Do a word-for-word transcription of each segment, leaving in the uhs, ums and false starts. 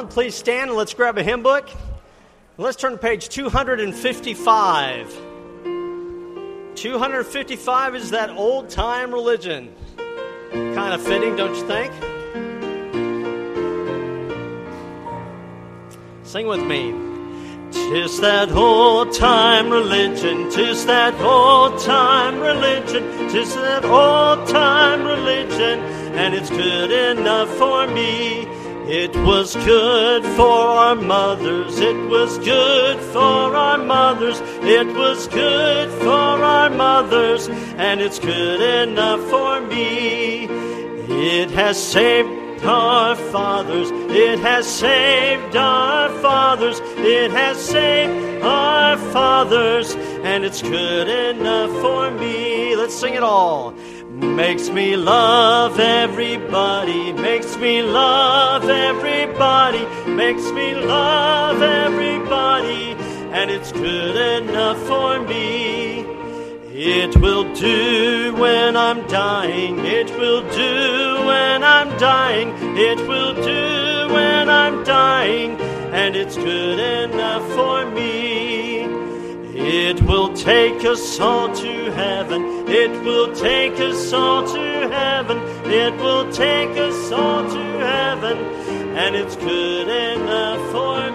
Please stand and let's grab a hymn book. Let's turn to page two fifty-five. two fifty-five is that old-time religion. Kind of fitting, don't you think? Sing with me. 'Tis that old-time religion, 'tis that old-time religion, 'tis that old-time religion, and it's good enough for me. It was good for our mothers, it was good for our mothers, it was good for our mothers, and it's good enough for me. It has saved our fathers, it has saved our fathers, it has saved our fathers, and it's good enough for me. Let's sing it all. Makes me love everybody, makes me love everybody, makes me love everybody, and it's good enough for me. It will do when I'm dying, it will do when I'm dying, it will do when I'm dying, and it's good enough for me. It will take us all to heaven, it will take us all to heaven, it will take us all to heaven, and it's good enough for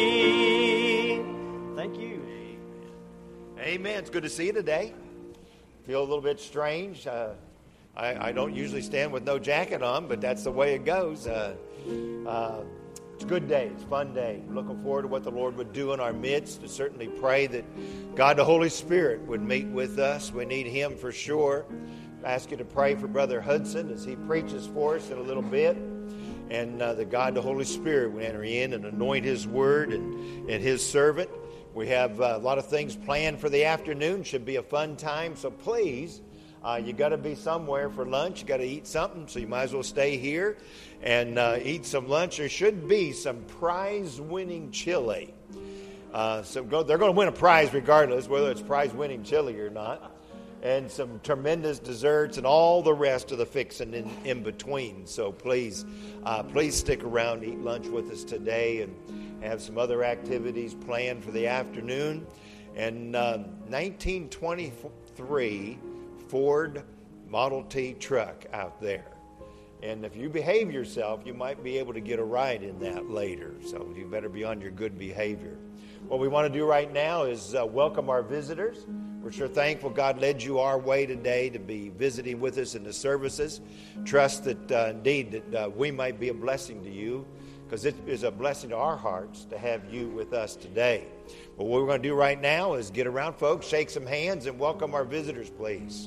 me. Thank you. Amen. It's good to see you today. Feel a little bit strange. Uh, I, I don't usually stand with no jacket on, but that's the way it goes. Uh, uh, It's a good day. It's a fun day. Looking forward to what the Lord would do in our midst. To certainly pray that God the Holy Spirit would meet with us. We need Him for sure. I ask you to pray for Brother Hudson as he preaches for us in a little bit. And uh, that God the Holy Spirit would enter in and anoint His word and, and His servant. We have uh, a lot of things planned for the afternoon. Should be a fun time. So please, Uh, you got to be somewhere for lunch. You got to eat something, so you might as well stay here and uh, eat some lunch. There should be some prize-winning chili. Uh, so go, they're going to win a prize regardless, whether it's prize-winning chili or not. And some tremendous desserts and all the rest of the fixing in, in between. So please, uh, please stick around, eat lunch with us today, and have some other activities planned for the afternoon. And uh, nineteen twenty-three Ford Model T truck out there. And if you behave yourself, you might be able to get a ride in that later. So you better be on your good behavior. What we want to do right now is uh, welcome our visitors. We're sure thankful God led you our way today to be visiting with us in the services. Trust that uh, indeed that uh, we might be a blessing to you, because it is a blessing to our hearts to have you with us today. But what we're going to do right now is get around, folks, shake some hands, and welcome our visitors, please.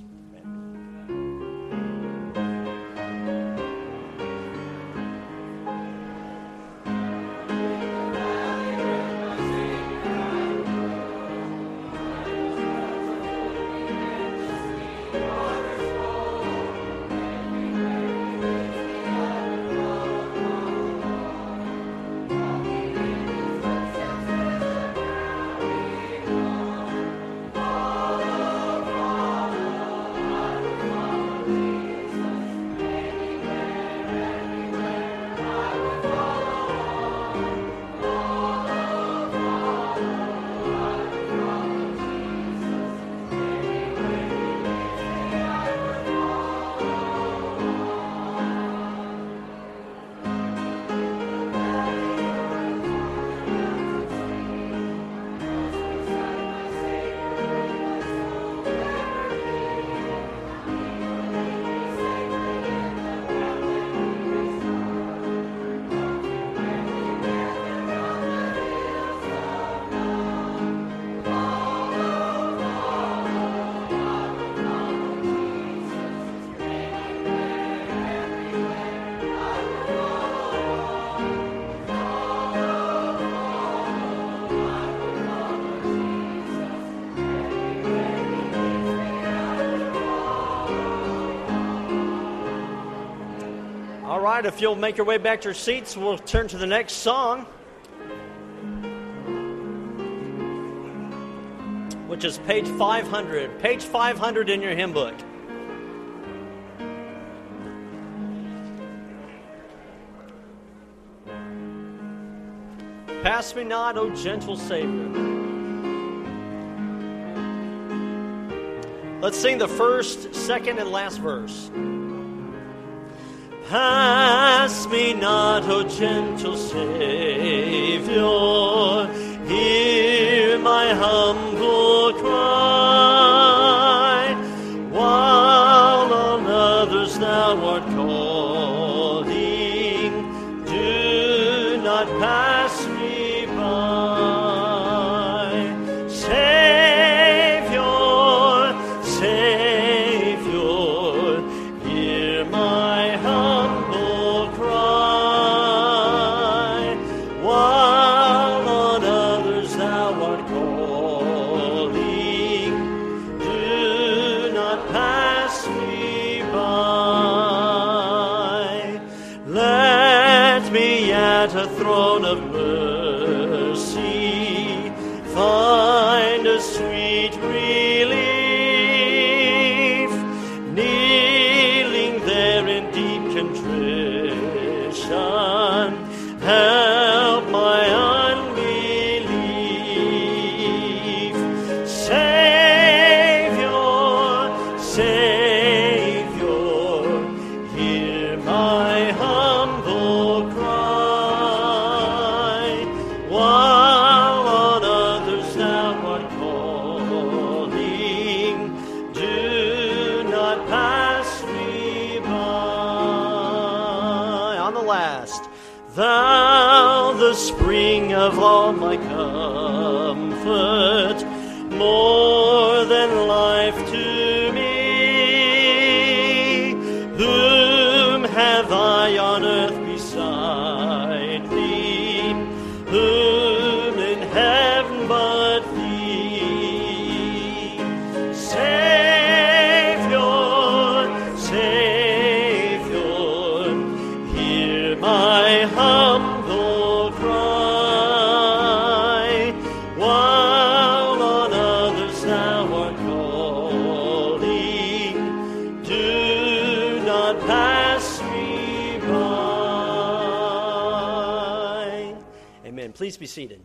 right, if you'll make your way back to your seats, we'll turn to the next song, which is page five hundred. Page five hundred in your hymn book. Pass me not, O gentle Savior. Let's sing the first, second, and last verse. Pass me not, O gentle Savior, hear my humble cry, while on others thou art calling, do not pass me by. Savior, Savior, hear my humble cry, while on others thou art calling, do not pass me by. Let me at a throne of mercy find a sweet relief, kneeling there in deep contrition, help my unbelief. Savior, Savior, hear my humble cry, while on others thou art calling, do not pass me by. On the last, thou the spring of all my comfort, more than life to me, whom have I on earth beside thee, whom in heaven but thee. Savior, Savior, hear my humble cry, while on others thou art calling, do not pass me by. Amen. Please be seated.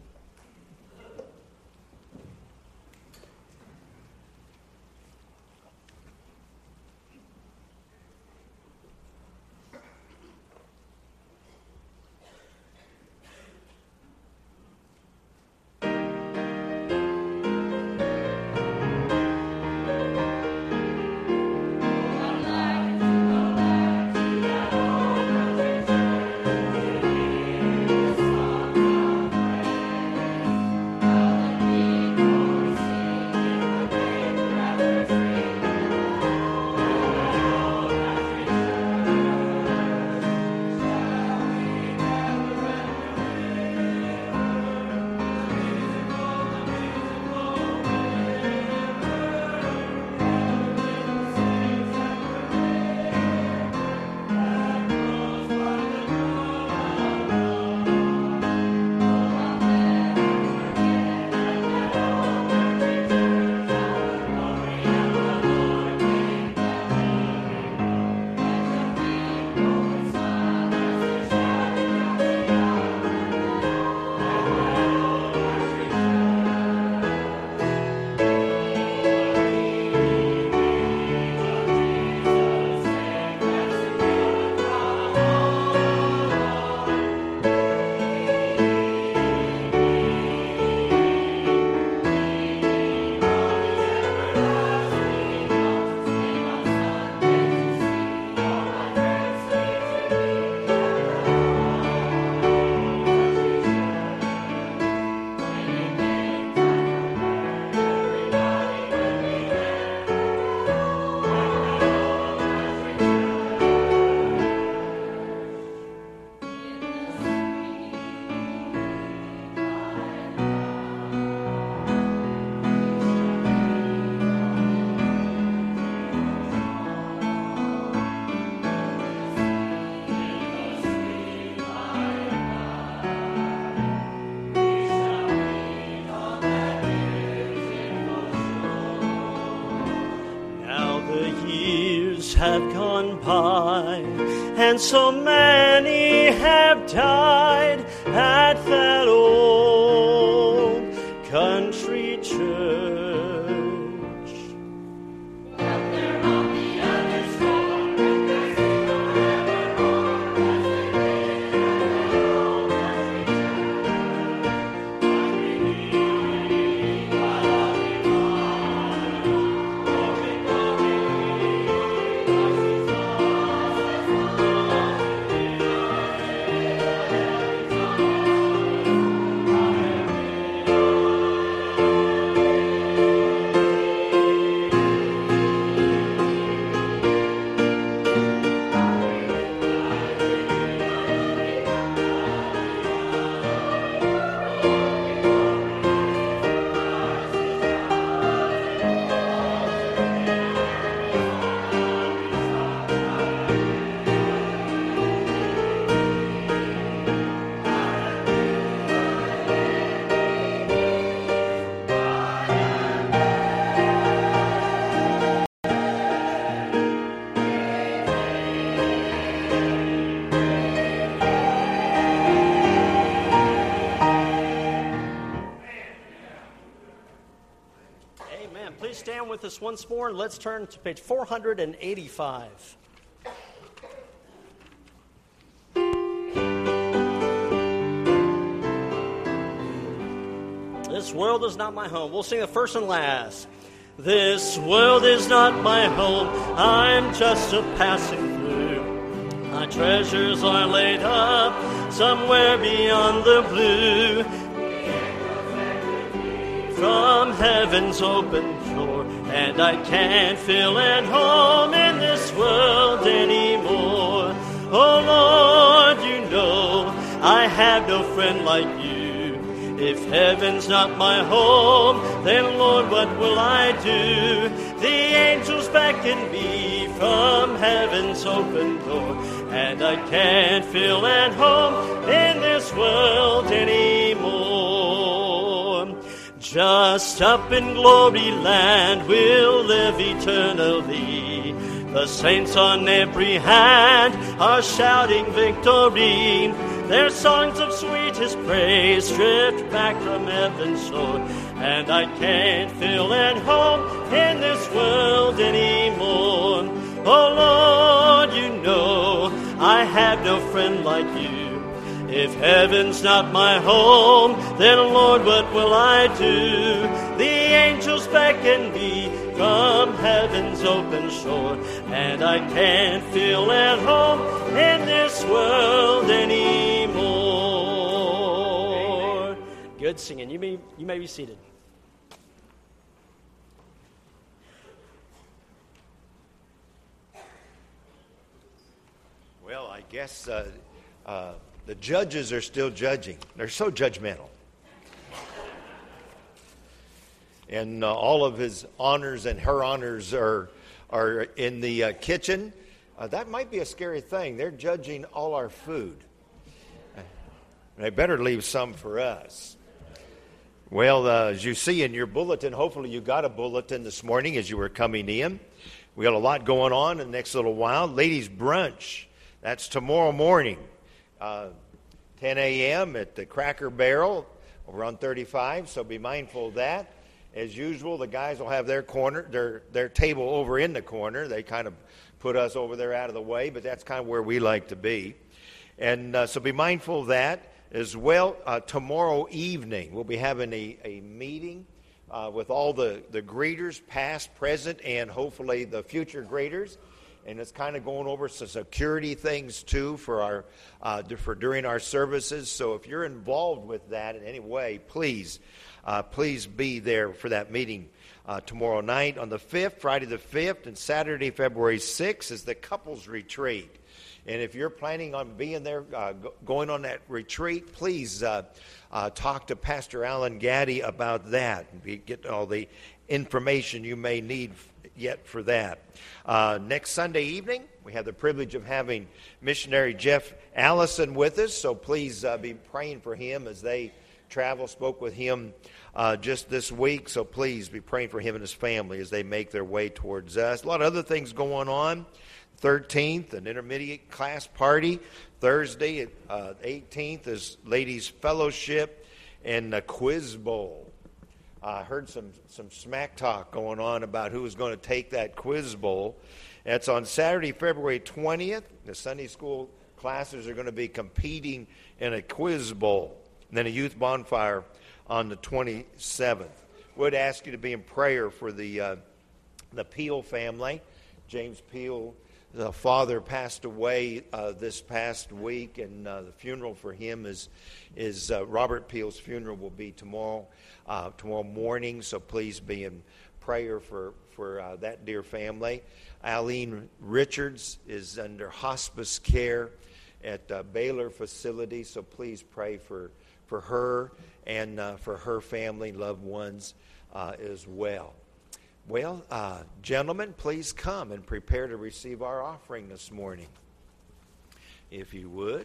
Have gone by, and so many have died at that old us once more, and let's turn to page four hundred eighty-five. This world is not my home. We'll sing the first and last. This world is not my home. I'm just a passing through. My treasures are laid up somewhere beyond the blue. From heaven's open shore, and I can't feel at home in this world anymore. Oh Lord, you know I have no friend like you. If heaven's not my home, then Lord, what will I do? The angels beckon me from heaven's open door, and I can't feel at home in this world anymore. Just up in glory land we'll live eternally. The saints on every hand are shouting victory. Their songs of sweetest praise drift back from heaven's shore, and I can't feel at home in this world anymore. Oh Lord, you know I have no friend like you. If heaven's not my home, then Lord, what will I do? The angels beckon me from heaven's open shore, and I can't feel at home in this world anymore. Good singing. You may, you may be seated. Well, I guess uh, uh, the judges are still judging. They're so judgmental. And uh, all of his honors and her honors are are in the uh, kitchen. Uh, that might be a scary thing. They're judging all our food. They better leave some for us. Well, uh, as you see in your bulletin, hopefully you got a bulletin this morning as you were coming in. We got a lot going on in the next little while. Ladies' brunch, that's tomorrow morning, uh, ten a.m. at the Cracker Barrel over on thirty-five, so be mindful of that. As usual, the guys will have their corner, their their table over in the corner. They kind of put us over there out of the way, but that's kind of where we like to be. And uh, so be mindful of that as well. Uh, tomorrow evening, we'll be having a, a meeting uh, with all the, the greeters, past, present, and hopefully the future greeters. And it's kind of going over some security things, too, for our uh, for during our services. So if you're involved with that in any way, please, uh, please be there for that meeting uh, tomorrow night on the fifth, Friday the fifth, and Saturday, February sixth is the couples retreat. And if you're planning on being there, uh, go, going on that retreat, please uh, uh, talk to Pastor Alan Gaddy about that and be, get all the information you may need yet for that. Uh, next Sunday evening, we have the privilege of having missionary Jeff Allison with us, so please uh, be praying for him as they travel. Spoke with him uh, just this week, so please be praying for him and his family as they make their way towards us. A lot of other things going on. thirteenth, an intermediate class party. Thursday, uh, eighteenth is Ladies Fellowship and a Quiz Bowl. I uh, heard some, some smack talk going on about who was going to take that quiz bowl. That's on Saturday, February twentieth. The Sunday school classes are going to be competing in a quiz bowl. And then a youth bonfire on the twenty-seventh. Would ask you to be in prayer for the uh, the Peel family. James Peel, the father, passed away uh, this past week, and uh, the funeral for him is is uh, Robert Peel's funeral will be tomorrow uh, tomorrow morning. So please be in prayer for for uh, that dear family. Aline Richards is under hospice care at uh, Baylor facility. So please pray for for her and uh, for her family, loved ones uh, as well. Well, uh, gentlemen, please come and prepare to receive our offering this morning, if you would.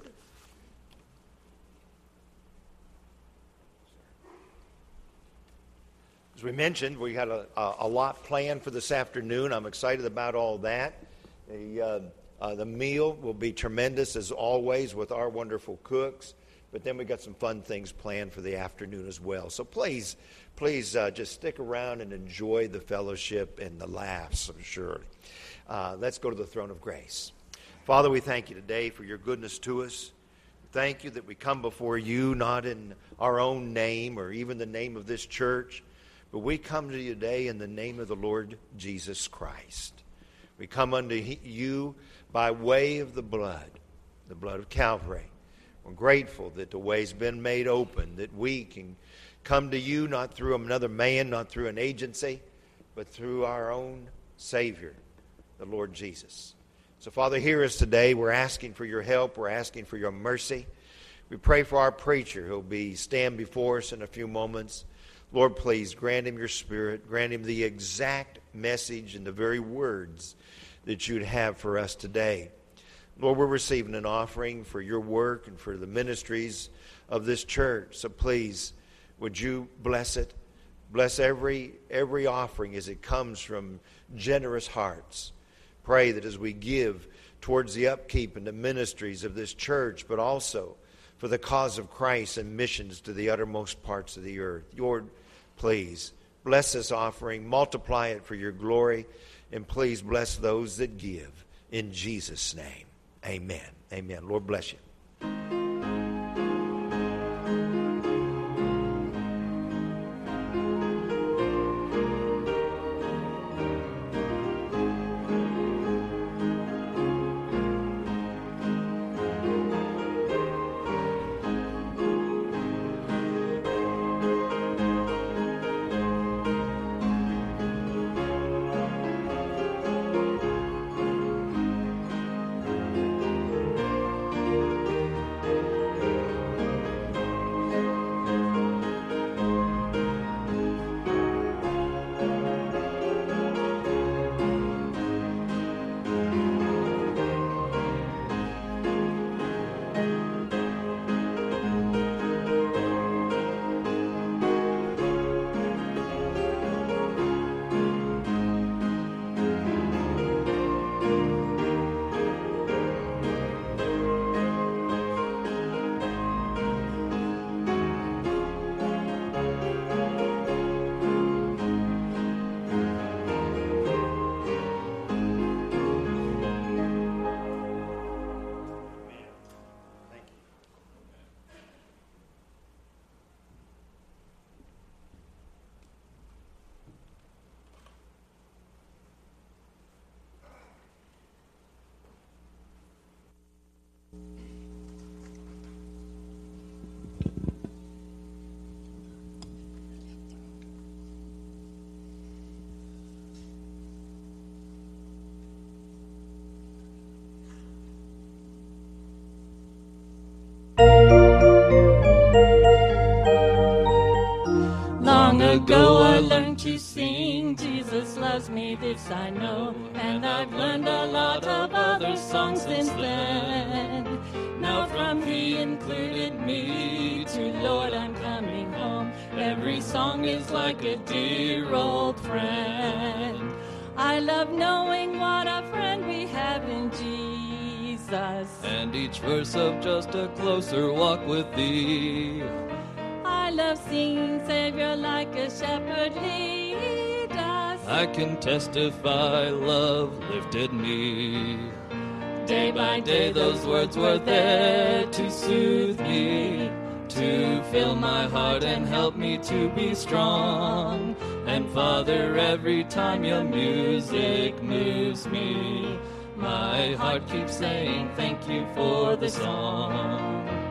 As we mentioned, we had a, a, a lot planned for this afternoon. I'm excited about all that. The, uh, uh, the meal will be tremendous, as always, with our wonderful cooks. But then we got some fun things planned for the afternoon as well. So please, please uh, just stick around and enjoy the fellowship and the laughs, I'm sure. Uh, let's go to the throne of grace. Father, we thank you today for your goodness to us. Thank you that we come before you not in our own name or even the name of this church, but we come to you today in the name of the Lord Jesus Christ. We come unto you by way of the blood, the blood of Calvary. We're grateful that the way's been made open, that we can come to you not through another man, not through an agency, but through our own Savior, the Lord Jesus. So, Father, hear us today. We're asking for your help. We're asking for your mercy. We pray for our preacher who'll be stand before us in a few moments. Lord, please grant him your spirit. Grant him the exact message and the very words that you'd have for us today. Lord, we're receiving an offering for your work and for the ministries of this church. So please, would you bless it? Bless every every offering as it comes from generous hearts. Pray that as we give towards the upkeep and the ministries of this church, but also for the cause of Christ and missions to the uttermost parts of the earth. Lord, please bless this offering, multiply it for your glory, and please bless those that give. In Jesus' name. Amen. Amen. Lord bless you. Long ago I learned to sing, Jesus loves me, this I know, and I've learned a lot of other songs since then. Now from He included me to Lord I'm coming home, every song is like a dear old friend. I love knowing what a friend we have in Jesus, and each verse of just a closer walk with Thee. I love singing, Savior, like a shepherd lead us. I can testify love lifted me. Day by day those words were there to soothe me, to fill my heart and help me to be strong. And Father, every time your music moves me, my heart keeps saying thank you for the song.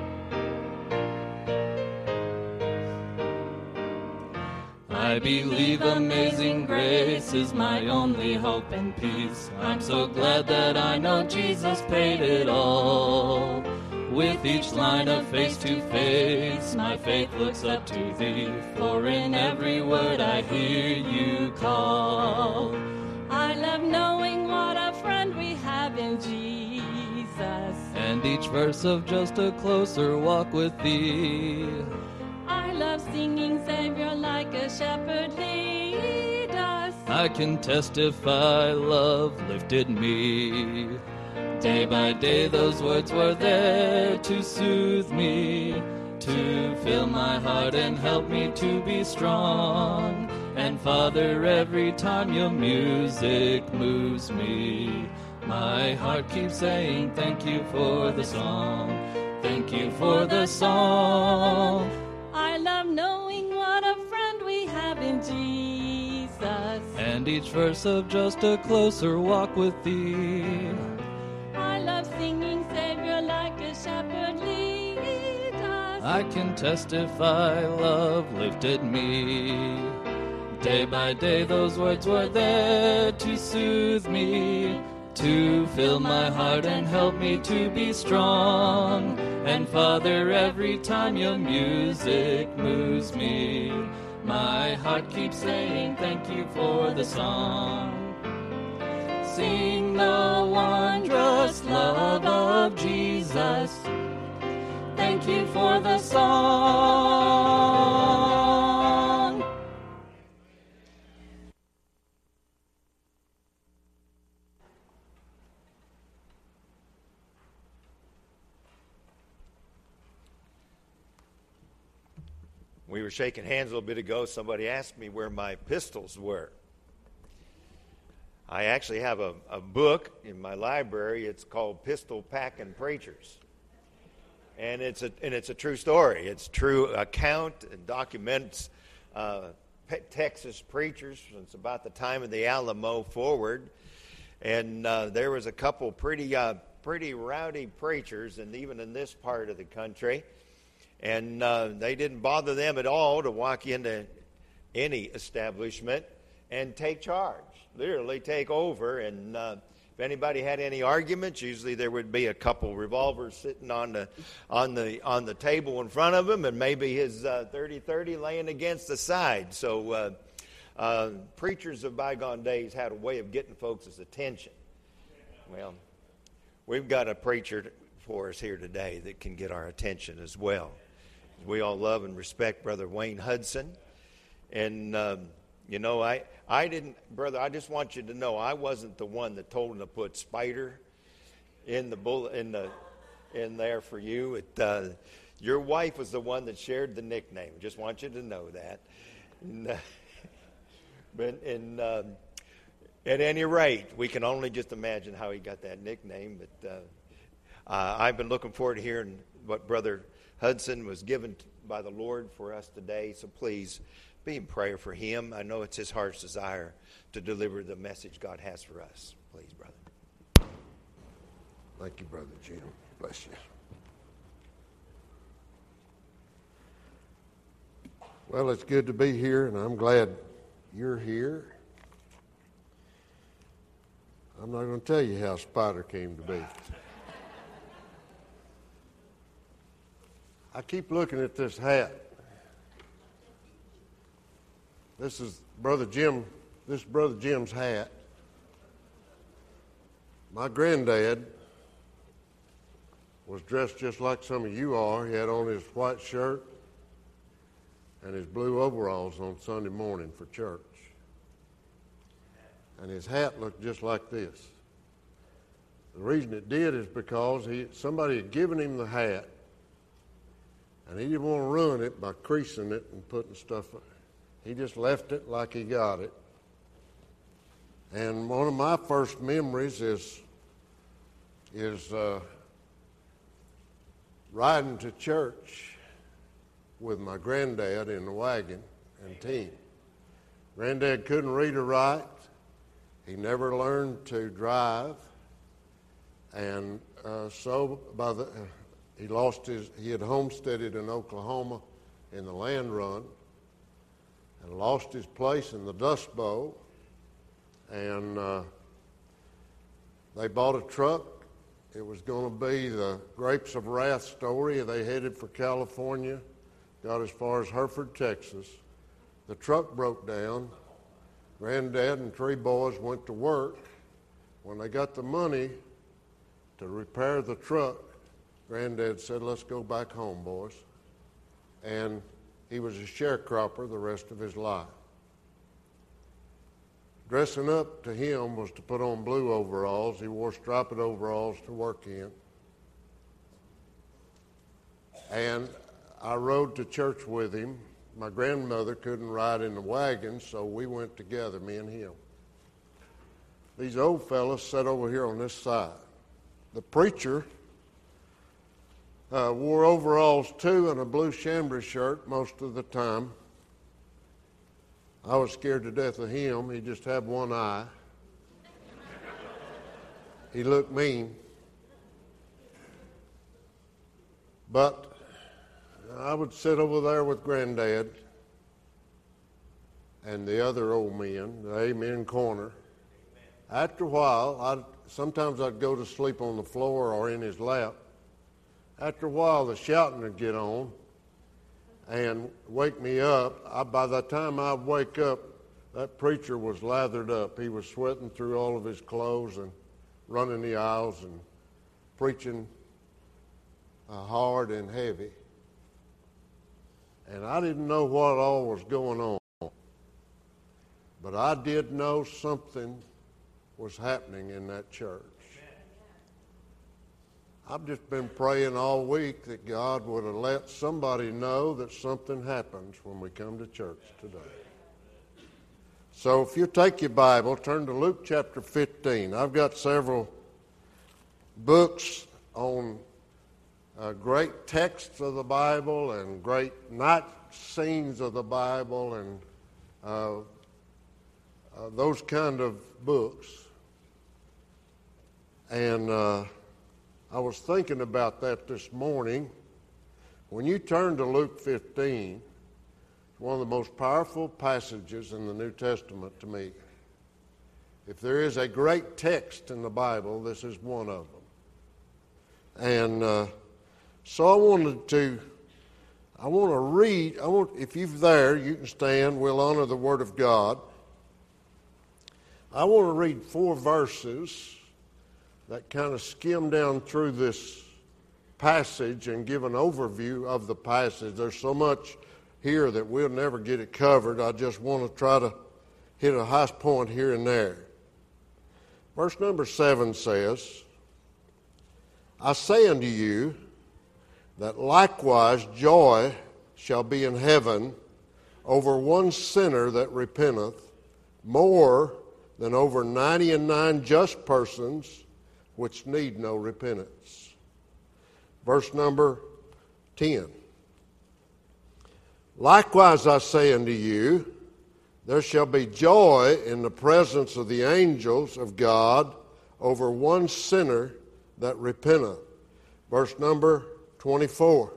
I believe amazing grace is my only hope and peace. I'm so glad that I know Jesus paid it all. With each line of face to face, my faith looks up to Thee, for in every word I hear you call. I love knowing what a friend we have in Jesus, and each verse of just a closer walk with Thee. I love singing, Savior, like a shepherd lead us. I can testify love lifted me. Day by day those words were there to soothe me, to fill my heart and help me to be strong. And Father, every time your music moves me, my heart keeps saying thank you for the song, thank you for the song. I love knowing what a friend we have in Jesus, and each verse of just a closer walk with thee. I love singing Savior like a shepherd lead us. I can testify love lifted me. Day by day those words were there to soothe me, to fill my heart and help me to be strong. And Father, every time your music moves me, my heart keeps saying thank you for the song. Sing the wondrous love of Jesus, thank you for the song. We were shaking hands a little bit ago. Somebody asked me where my pistols were. I actually have a, a book in my library. It's called Pistol Packin' Preachers. And it's a and it's a true story. It's true account and documents uh, Texas preachers since about the time of the Alamo forward. And uh, there was a couple pretty uh, pretty rowdy preachers, and even in this part of the country. And uh, they didn't bother them at all to walk into any establishment and take charge, literally take over. And uh, if anybody had any arguments, usually there would be a couple revolvers sitting on the on the on the table in front of him, and maybe his uh, thirty thirty laying against the side. So uh, uh, preachers of bygone days had a way of getting folks' attention. Well, we've got a preacher for us here today that can get our attention as well. We all love and respect Brother Wayne Hudson. And, um, you know, I, I didn't, brother, I just want you to know I wasn't the one that told him to put Spider in the bull, in the in there for you. It, uh, your wife was the one that shared the nickname. Just want you to know that. And, uh, but and, um, at any rate, we can only just imagine how he got that nickname. But uh, uh, I've been looking forward to hearing what Brother Hudson was given by the Lord for us today, so please be in prayer for him. I know it's his heart's desire to deliver the message God has for us. Please, brother. Thank you, Brother Jim. Bless you. Well, it's good to be here, and I'm glad you're here. I'm not going to tell you how Spider came to be. I keep looking at this hat. This is Brother Jim, this is Brother Jim's hat. My granddad was dressed just like some of you are. He had on his white shirt and his blue overalls on Sunday morning for church. And his hat looked just like this. The reason it did is because he somebody had given him the hat, and he didn't want to ruin it by creasing it and putting stuff. He just left it like he got it. And one of my first memories is is uh, riding to church with my granddad in the wagon and team. Granddad couldn't read or write. He never learned to drive, and uh, so by the. Uh, He lost his, he had homesteaded in Oklahoma in the land run and lost his place in the Dust Bowl. And uh, they bought a truck. It was going to be the Grapes of Wrath story. They headed for California, got as far as Hereford, Texas. The truck broke down. Granddad and three boys went to work. When they got the money to repair the truck, Granddad said, "Let's go back home, boys." And he was a sharecropper the rest of his life. dressing up to him was to put on blue overalls. He wore striped overalls to work in. And I rode to church with him. My grandmother couldn't ride in the wagon, so we went together, me and him. These old fellas sat over here on this side. The preacher uh, wore overalls too and a blue chambray shirt most of the time. I was scared to death of him. He just had one eye. He looked mean. But I would sit over there with Granddad and the other old men, the amen corner. After a while, I'd, sometimes I'd go to sleep on the floor or in his lap. After a while, the shouting would get on and wake me up. I, by the time I'd wake up, that preacher was lathered up. He was sweating through all of his clothes and running the aisles and preaching uh, hard and heavy. And I didn't know what all was going on. But I did know something was happening in that church. I've just been praying all week that God would have let somebody know that something happens when we come to church today. So if you take your Bible, turn to Luke chapter fifteen. I've got several books on uh, great texts of the Bible and great night scenes of the Bible and uh, uh, those kind of books. And uh, I was thinking about that this morning. When you turn to Luke fifteen, it's one of the most powerful passages in the New Testament to me. If there is a great text in the Bible, this is one of them. And uh, so I wanted to, I want to read, I want, if you're there, you can stand, we'll honor the Word of God. I want to read four verses that kind of skim down through this passage and give an overview of the passage. There's so much here that we'll never get it covered. I just want to try to hit a high point here and there. Verse number seven says, I say unto you that likewise joy shall be in heaven over one sinner that repenteth, more than over ninety and nine just persons which need no repentance. Verse number ten. Likewise I say unto you, there shall be joy in the presence of the angels of God over one sinner that repenteth. Verse number twenty-four.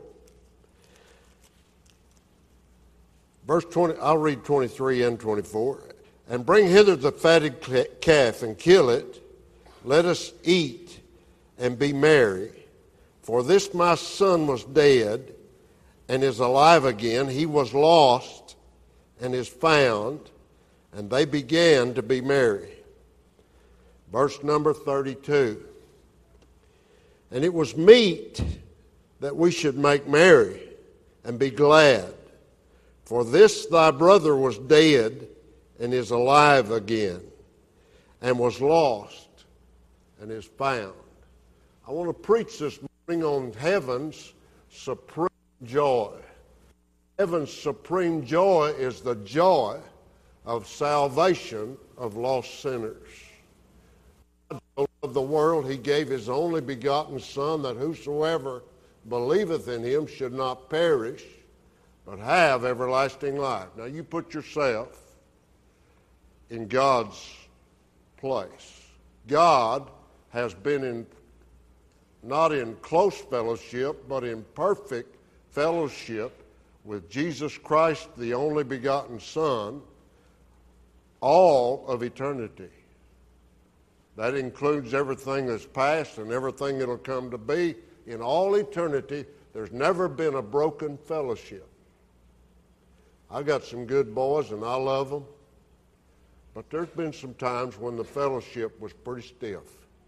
Verse twenty, I'll read twenty-three and twenty-four. And bring hither the fatted calf and kill it. Let us eat and be merry. For this my son was dead and is alive again. He was lost and is found. And they began to be merry. Verse number thirty-two. And it was meet that we should make merry and be glad. For this thy brother was dead and is alive again, and was lost and is found. I want to preach this morning on heaven's supreme joy. Heaven's supreme joy is the joy of salvation of lost sinners. God so loved the world, he gave his only begotten Son, that whosoever believeth in him should not perish, but have everlasting life. Now you put yourself in God's place. God has been in, not in close fellowship, but in perfect fellowship with Jesus Christ, the only begotten Son, all of eternity. That includes everything that's past and everything that'll come to be. In all eternity, there's never been a broken fellowship. I got some good boys and I love them. But there's been some times when the fellowship was pretty stiff.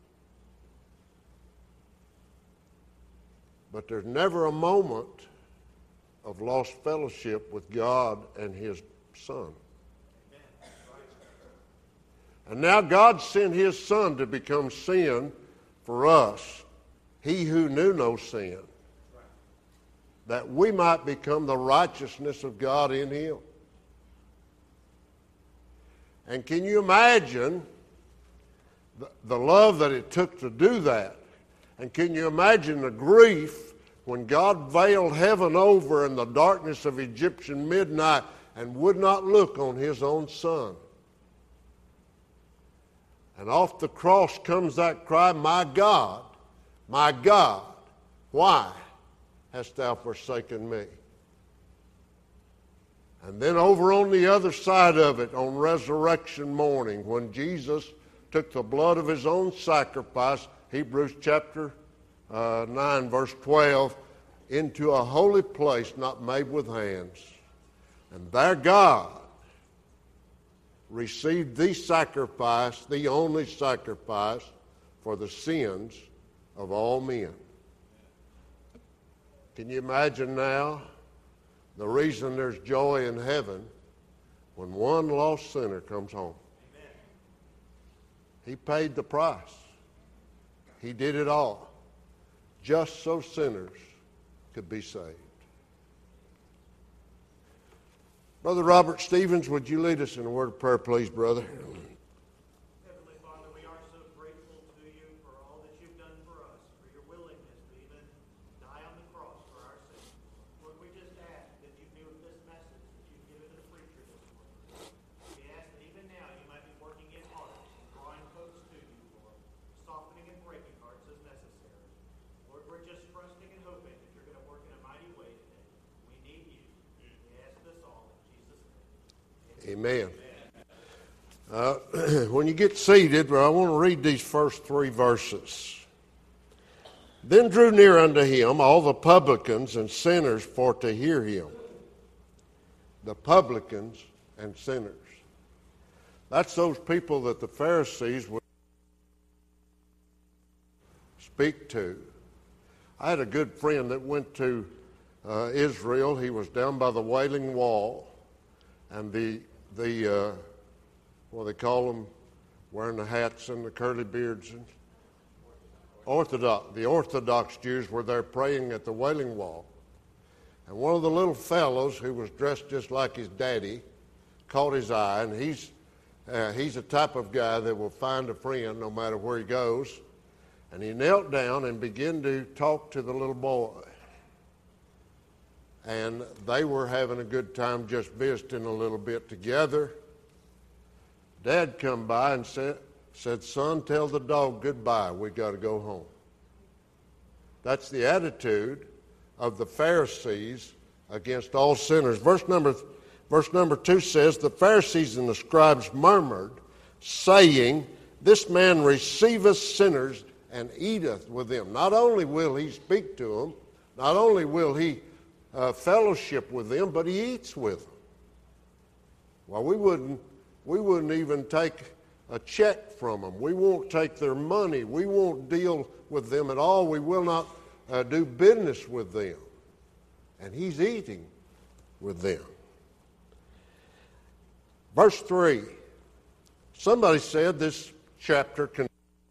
But there's never a moment of lost fellowship with God and his Son. And now God sent his Son to become sin for us, he who knew no sin, that we might become the righteousness of God in him. And can you imagine the, the love that it took to do that? And can you imagine the grief when God veiled heaven over in the darkness of Egyptian midnight and would not look on his own Son? And off the cross comes that cry, my God, my God, why hast thou forsaken me? And then over on the other side of it, on resurrection morning, when Jesus took the blood of his own sacrifice, Hebrews chapter uh, nine, verse twelve, into a holy place not made with hands. And there God received the sacrifice, the only sacrifice for the sins of all men. Can you imagine now the reason there's joy in heaven when one lost sinner comes home? Amen. He paid the price. He did it all just so sinners could be saved. Brother Robert Stevens, would you lead us in a word of prayer, please, brother? Heavenly Father, we are so grateful to you for all that you've done for us, for your willingness to even die on the cross for our sins. Lord, we just ask that you be with this message that you've given to the preacher this morning. We ask that even now you might be working in hearts, drawing folks to you, Lord, softening and breaking hearts as necessary. Lord, we're just trusting and hoping that you're going to work in a mighty way today. We need you. We ask this all. Amen. Uh, when you get seated, I want to read these first three verses. Then drew near unto him all the publicans and sinners for to hear him. The publicans and sinners. That's those people that the Pharisees would speak to. I had a good friend that went to uh, Israel. He was down by the Wailing Wall. And the, the uh, what they call them, wearing the hats and the curly beards. And Orthodox, the Orthodox Jews were there praying at the Wailing Wall. And one of the little fellows who was dressed just like his daddy caught his eye. And he's, uh, he's the type of guy that will find a friend no matter where he goes. And he knelt down and began to talk to the little boy. And they were having a good time just visiting a little bit together. Dad come by and said, said, son, tell the dog goodbye. We got to go home. That's the attitude of the Pharisees against all sinners. Verse number, verse number two says, the Pharisees and the scribes murmured, saying, this man receiveth sinners and eateth with them. Not only will he speak to them, not only will he Uh, fellowship with them, but he eats with them. Well, we wouldn't, we wouldn't even take a check from them. We won't take their money. We won't deal with them at all. We will not uh, do business with them. And he's eating with them. Verse three. Somebody said this chapter can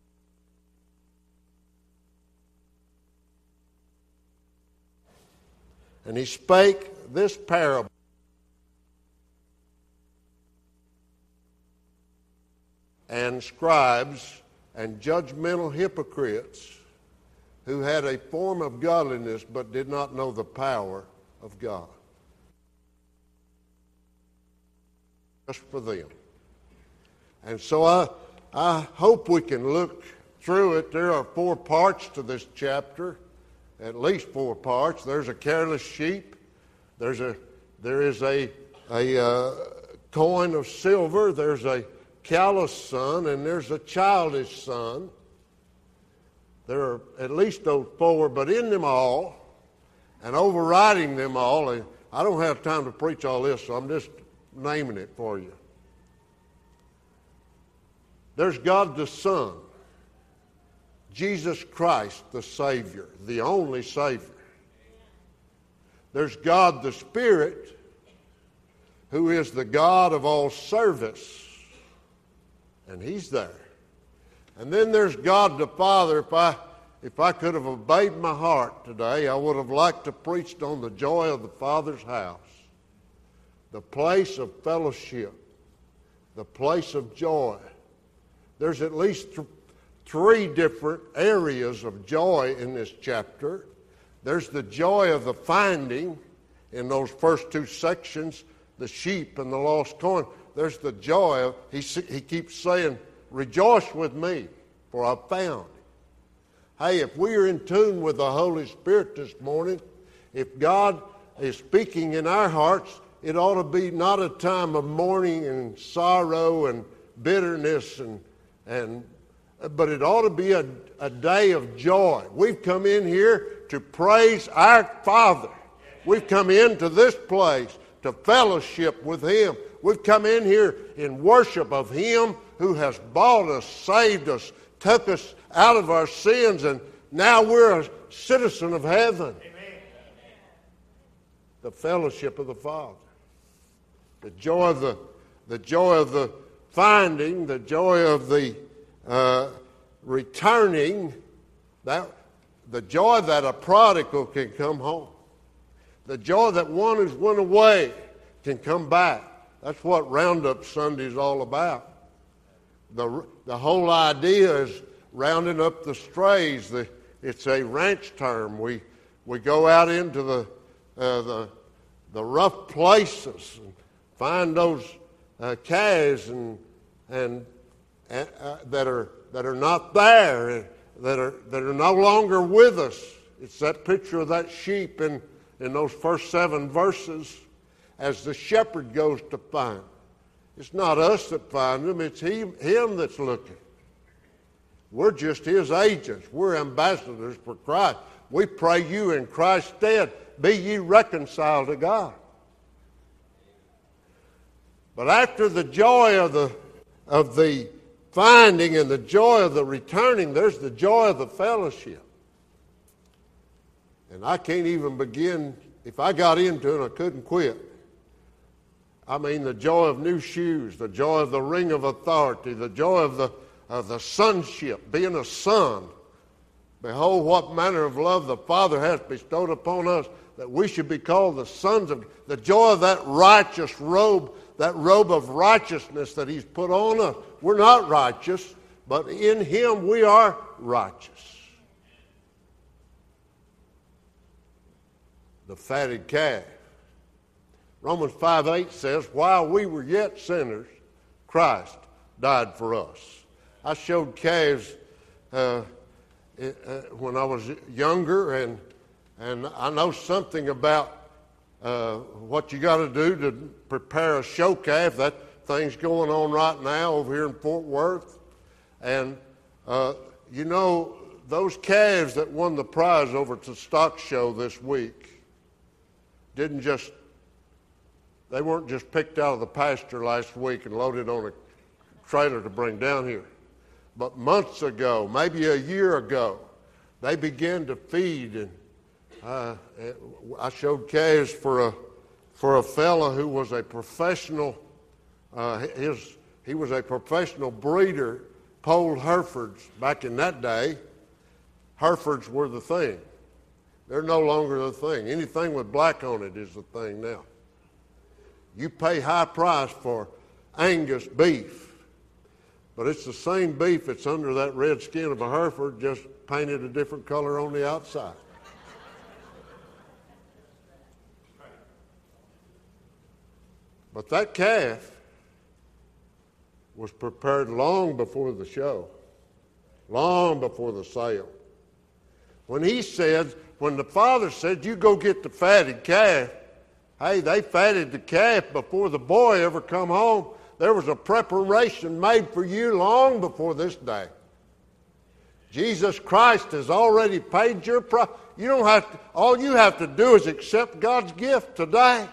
And he spake this parable. And scribes and judgmental hypocrites who had a form of godliness but did not know the power of God. Just for them. And so I, I hope we can look through it. There are four parts to this chapter. At least four parts. There's a careless sheep. There's a there is a a uh, coin of silver. There's a callous son, and there's a childish son. There are at least those four, but in them all, and overriding them all, and I don't have time to preach all this, so I'm just naming it for you. There's God the Son. Jesus Christ, the Savior, the only Savior. There's God the Spirit, who is the God of all service. and He's there. And then there's God the Father. If I, if I could have obeyed my heart today, I would have liked to preach on the joy of the Father's house, the place of fellowship, the place of joy. There's at least th- three different areas of joy in this chapter. There's the joy of the finding in those first two sections, the sheep and the lost coin. There's the joy of, he, he keeps saying, rejoice with me, for I've found it. Hey, if we are in tune with the Holy Spirit this morning, if God is speaking in our hearts, it ought to be not a time of mourning and sorrow and bitterness, and and but it ought to be a, a day of joy. We've come in here to praise our Father. We've come into this place to fellowship with Him. We've come in here in worship of Him who has bought us, saved us, took us out of our sins, and now we're a citizen of heaven. Amen. The fellowship of the Father. The joy of the, the joy of the finding, the joy of the uh, returning, that the joy that a prodigal can come home. The joy that one who's went away can come back. That's what Roundup Sunday is all about. The, the whole idea is rounding up the strays. The, it's a ranch term. We we go out into the uh, the the rough places and find those uh, calves and and uh, that are that are not there, that are that are no longer with us. It's that picture of that sheep in in those first seven verses, as the shepherd goes to find. It's not us that find them; it's he, him that's looking. We're just His agents. We're ambassadors for Christ. We pray you in Christ's stead, be ye reconciled to God. But after the joy of the of the finding and the joy of the returning, there's the joy of the fellowship. And I can't even begin, if I got into it, I couldn't quit. I mean, the joy of new shoes, the joy of the ring of authority, the joy of the of the sonship, being a son. Behold, what manner of love the Father has bestowed upon us, that we should be called the sons of, the joy of that righteous robe, that robe of righteousness that He's put on us. We're not righteous, but in Him we are righteous. The fatted calf. Romans five eight says, while we were yet sinners, Christ died for us. I showed calves uh, uh, when I was younger, and and I know something about uh, what you got to do to prepare a show calf. That thing's going on right now over here in Fort Worth. And, uh, you know, those calves that won the prize over at the stock show this week didn't just, they weren't just picked out of the pasture last week and loaded on a trailer to bring down here. But months ago, maybe a year ago, they began to feed. And uh, I showed calves for a for a fella who was a professional. Uh, his he was a professional breeder, polled Herefords back in that day. Herefords were the thing. They're no longer the thing. Anything with black on it is the thing now. You pay high price for Angus beef. But it's the same beef that's under that red skin of a Hereford, just painted a different color on the outside. But that calf was prepared long before the show, long before the sale. When he said, when the Father said, you go get the fatted calf, hey, they fatted the calf before the boy ever come home. There was a preparation made for you long before this day. Jesus Christ has already paid your price. You don't have to, all you have to do is accept God's gift today.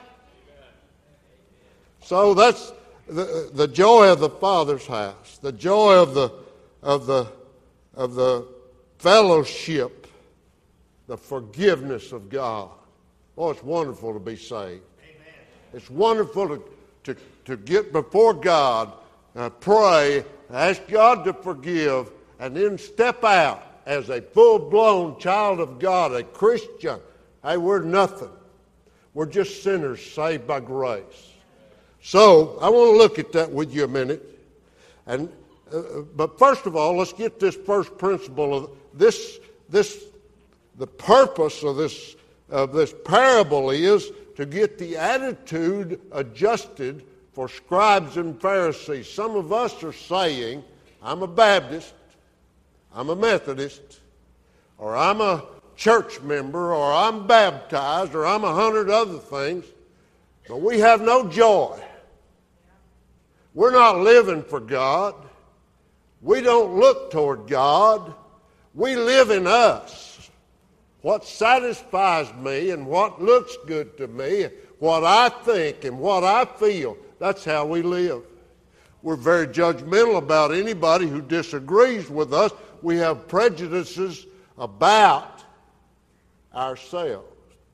So that's the, the joy of the Father's house, the joy of the of the of the fellowship, the forgiveness of God. Oh, it's wonderful to be saved. Amen. It's wonderful to, to, to get before God, uh, pray, ask God to forgive, and then step out as a full-blown child of God, a Christian. Hey, we're nothing. We're just sinners saved by grace. So I want to look at that with you a minute. And uh, but first of all, let's get this first principle of this. This the purpose of this of this parable is to get the attitude adjusted for scribes and Pharisees. Some of us are saying, I'm a Baptist, I'm a Methodist, or I'm a church member, or I'm baptized, or I'm a hundred other things, but we have no joy. We're not living for God. We don't look toward God. We live in us. What satisfies me and what looks good to me, what I think and what I feel, that's how we live. We're very judgmental about anybody who disagrees with us. We have prejudices about ourselves.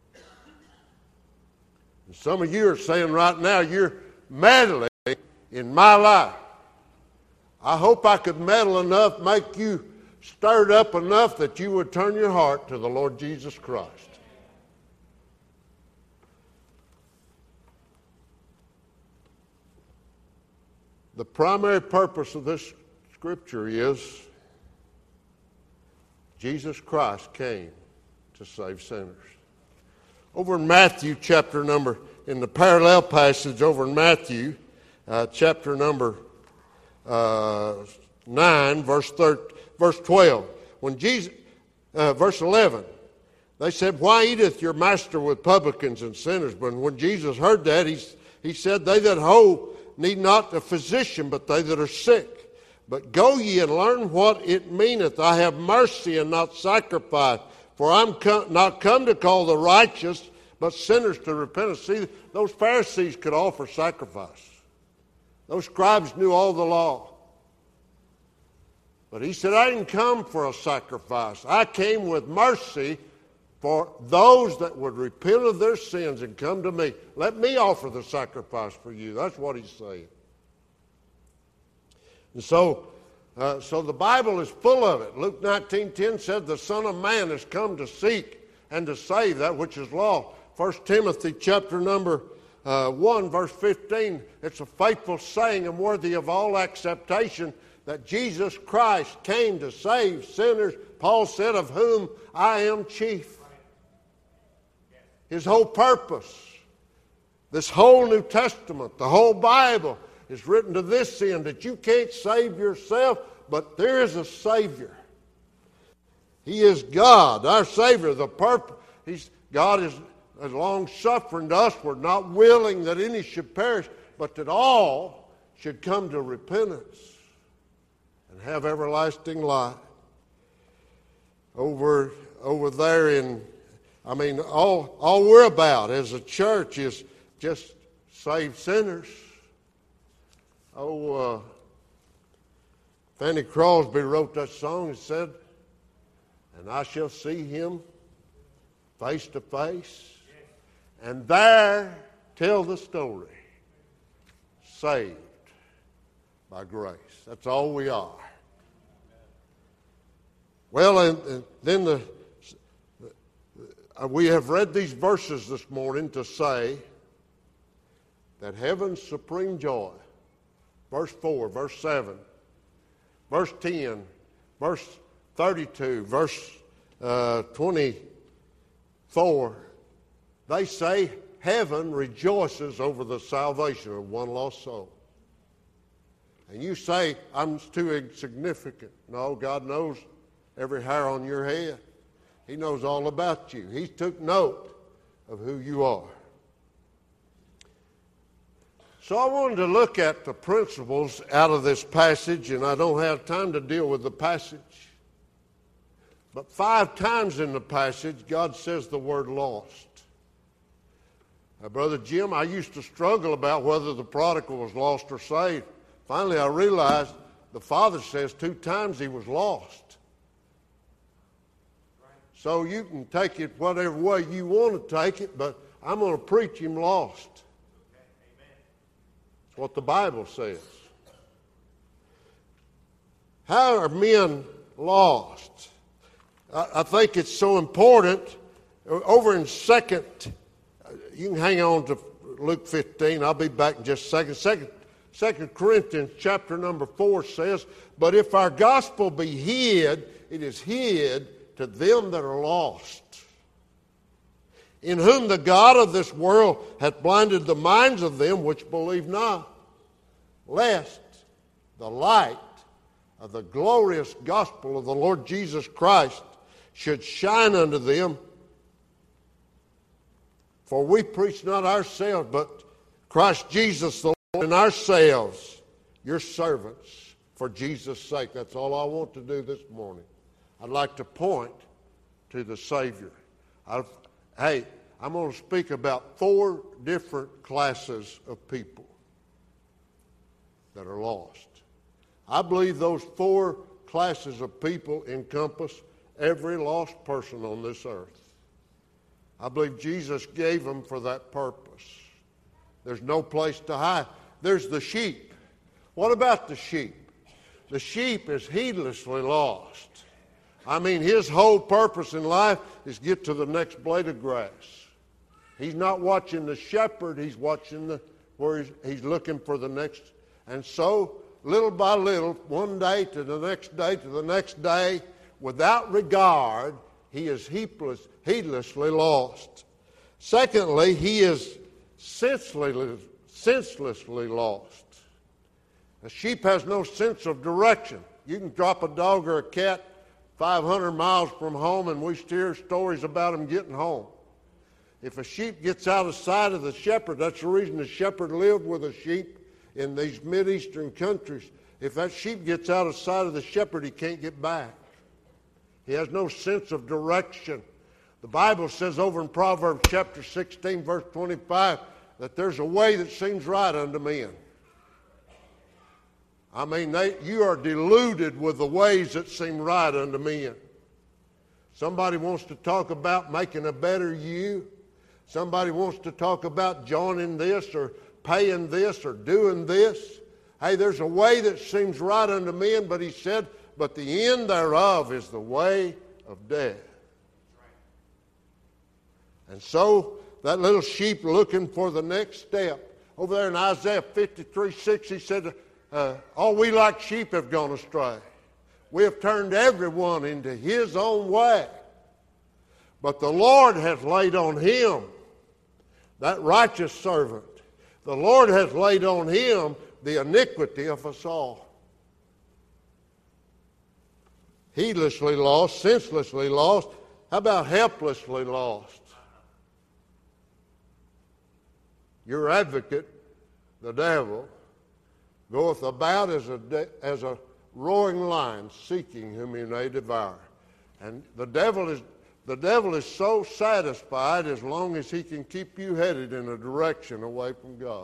And some of you are saying right now, you're meddling in my life. I hope I could meddle enough, make you stirred up enough that you would turn your heart to the Lord Jesus Christ. The primary purpose of this scripture is Jesus Christ came to save sinners. Over in Matthew chapter number, in the parallel passage over in Matthew, uh, chapter number uh, nine, verse thirteen, verse twelve. When Jesus, uh, verse eleven, they said, "Why eateth your master with publicans and sinners?" But when Jesus heard that, he, he said, "They that hoe need not a physician, but they that are sick. But go ye and learn what it meaneth, I have mercy and not sacrifice. For I'm co- not come to call the righteous, but sinners to repentance." See, those Pharisees could offer sacrifice. Those scribes knew all the law. But he said, I didn't come for a sacrifice. I came with mercy for those that would repent of their sins and come to me. Let me offer the sacrifice for you. That's what he's saying. And so, uh, so the Bible is full of it. Luke nineteen ten said, the Son of Man has come to seek and to save that which is lost. First Timothy chapter number uh, one, verse fifteen, it's a faithful saying and worthy of all acceptation that Jesus Christ came to save sinners. Paul said, of whom I am chief. His whole purpose, this whole New Testament, the whole Bible is written to this end, that you can't save yourself, but there is a Savior. He is God, our Savior. The purpose, he's, God is, is long-suffering to us. We're not willing that any should perish, but that all should come to repentance and have everlasting life. Over, over there in, I mean, all, all we're about as a church is just save sinners. Oh, uh, Fanny Crosby wrote that song and said, and I shall see him face to face, and there tell the story, saved by grace. That's all we are. Well, and, and then the, uh, we have read these verses this morning to say that heaven's supreme joy, verse four, verse seven, verse ten, verse thirty-two, verse uh, twenty-four, they say heaven rejoices over the salvation of one lost soul. And you say, I'm too insignificant. No, God knows every hair on your head. He knows all about you. He took note of who you are. So I wanted to look at the principles out of this passage, and I don't have time to deal with the passage. But five times in the passage, God says the word lost. Now, Brother Jim, I used to struggle about whether the prodigal was lost or saved. Finally, I realized the Father says two times he was lost. So you can take it whatever way you want to take it, but I'm going to preach him lost. That's what the Bible says. How are men lost? I, I think it's so important. Over in second, you can hang on to Luke fifteen. I'll be back in just a second. Second, Second Corinthians chapter number four says, "But if our gospel be hid, it is hid to them that are lost, in whom the God of this world hath blinded the minds of them which believe not, lest the light of the glorious gospel of the Lord Jesus Christ should shine unto them. For we preach not ourselves, but Christ Jesus the Lord, and ourselves your servants for Jesus' sake." That's all I want to do this morning. I'd like to point to the Savior. I've, hey, I'm going to speak about four different classes of people that are lost. I believe those four classes of people encompass every lost person on this earth. I believe Jesus gave them for that purpose. There's no place to hide. There's the sheep. What about the sheep? The sheep is heedlessly lost. I mean, his whole purpose in life is get to the next blade of grass. He's not watching the shepherd. He's watching the where he's, he's looking for the next. And so, little by little, one day to the next day to the next day, without regard, he is heedless, heedlessly lost. Secondly, he is senselessly, senselessly lost. A sheep has no sense of direction. You can drop a dog or a cat five hundred miles from home, and we hear stories about them getting home. If a sheep gets out of sight of the shepherd, that's the reason the shepherd lived with a sheep in these Mideastern countries. If that sheep gets out of sight of the shepherd, he can't get back. He has no sense of direction. The Bible says over in Proverbs chapter sixteen, verse twenty-five, that there's a way that seems right unto men. I mean, they, you are deluded with the ways that seem right unto men. Somebody wants to talk about making a better you. Somebody wants to talk about joining this or paying this or doing this. Hey, there's a way that seems right unto men, but he said, but the end thereof is the way of death. And so, that little sheep looking for the next step. Over there in Isaiah fifty-three six, he said, uh, all we like sheep have gone astray. We have turned everyone into his own way. But the Lord hath laid on him, that righteous servant, the Lord hath laid on him the iniquity of us all. Heedlessly lost, senselessly lost. How about helplessly lost? Your advocate, the devil, goeth about as a, de- as a roaring lion, seeking whom he may devour. And the devil is the devil is so satisfied as long as he can keep you headed in a direction away from God.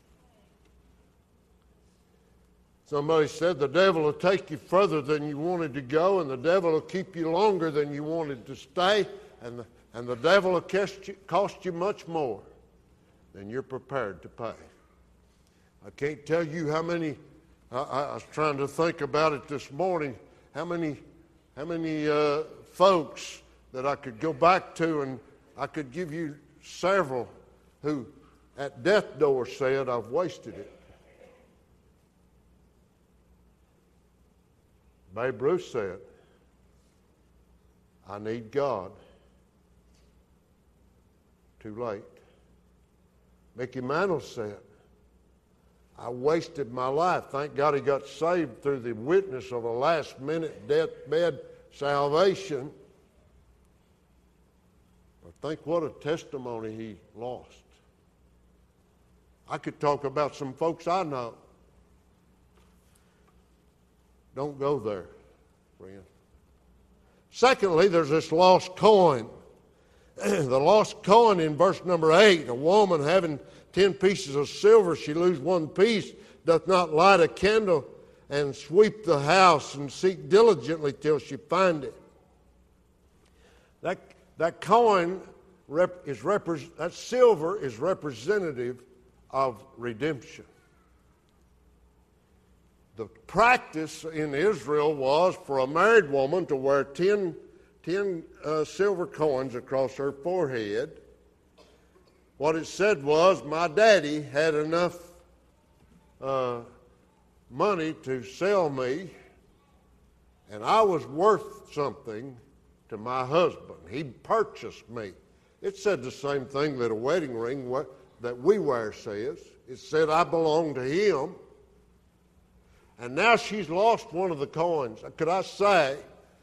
Somebody said the devil will take you further than you wanted to go, and the devil will keep you longer than you wanted to stay, and the, and the devil will cost you, cost you much more than you're prepared to pay. I can't tell you how many, I, I was trying to think about it this morning, how many, how many uh, folks that I could go back to, and I could give you several who at death door said, I've wasted it. Babe Ruth said, I need God. Too late. Mickey Mantle said, I wasted my life. Thank God he got saved through the witness of a last-minute deathbed salvation. But think what a testimony he lost. I could talk about some folks I know. Don't go there, friend. Secondly, there's this lost coin. The lost coin in verse number eight, a woman having ten pieces of silver, she lose one piece, doth not light a candle and sweep the house and seek diligently till she find it. That, that coin rep, is repre- that silver is representative of redemption. the practice in Israel was for a married woman to wear ten, ten uh, silver coins across her forehead. What it said was, my daddy had enough uh, money to sell me, and I was worth something to my husband. He purchased me. It said the same thing that a wedding ring that we wear says. It said, I belong to him. And now she's lost one of the coins. Could I say,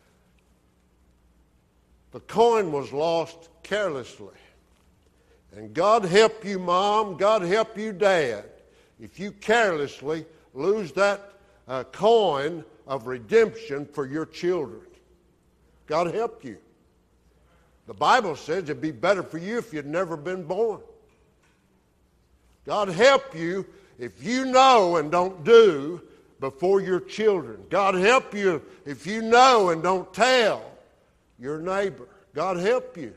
the coin was lost carelessly. And God help you, Mom. God help you, Dad, if you carelessly lose that uh, coin of redemption for your children. God help you. The Bible says it'd be better for you if you'd never been born. God help you if you know and don't do before your children. God help you if you know and don't tell your neighbor. God help you.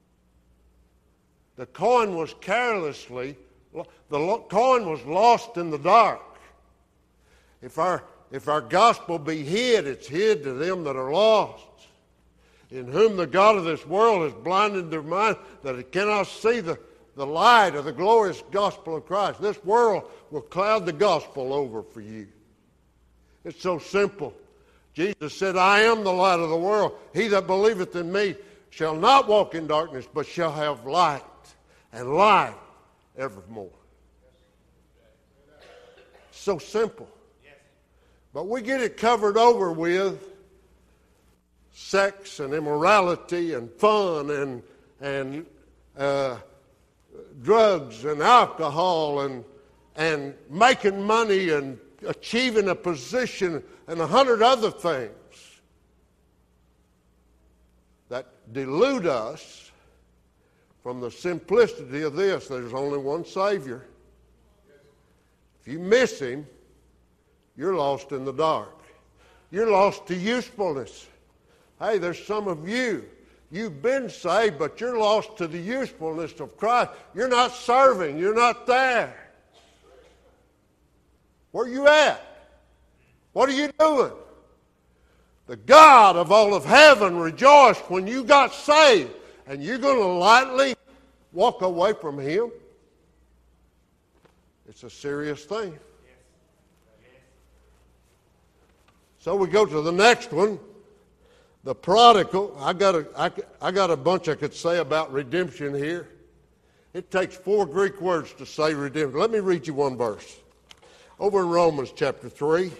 The coin was carelessly, the coin was lost in the dark. If our, if our gospel be hid, it's hid to them that are lost, in whom the God of this world has blinded their mind that it cannot see the, the light of the glorious gospel of Christ. This world will cloud the gospel over for you. It's so simple. Jesus said, I am the light of the world. He that believeth in me shall not walk in darkness, but shall have light, and life evermore. So simple. But we get it covered over with sex and immorality and fun and and uh, drugs and alcohol and and making money and achieving a position and a hundred other things that delude us from the simplicity of this. There's only one Savior. If you miss him, you're lost in the dark. You're lost to usefulness. Hey, there's some of you, you've been saved, but you're lost to the usefulness of Christ. You're not serving. You're not there. Where you at? What are you doing? The God of all of heaven rejoiced when you got saved, and you're going to lightly walk away from him? It's a serious thing. So we go to the next one. The prodigal. I got a, I, I got a bunch I could say about redemption here. It takes four Greek words to say redemption. Let me read you one verse. Over in Romans chapter three,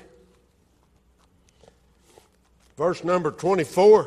verse number twenty-four.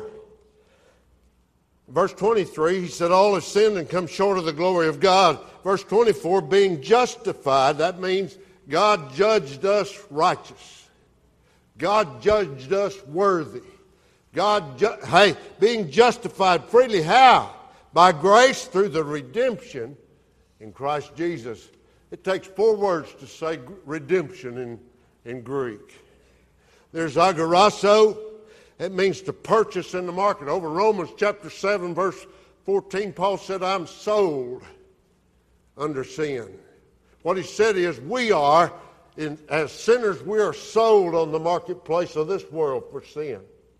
Verse twenty-three, he said, all have sinned and come short of the glory of God. Verse twenty-four, being justified, that means God judged us righteous. God judged us worthy. God, ju- hey, being justified freely, how? By grace through the redemption in Christ Jesus. It takes four words to say redemption in, in Greek. There's agarasso. It means to purchase in the market. Over Romans chapter seven, verse fourteen, Paul said, I'm sold under sin. What he said is, we are, in, as sinners, we are sold on the marketplace of this world for sin.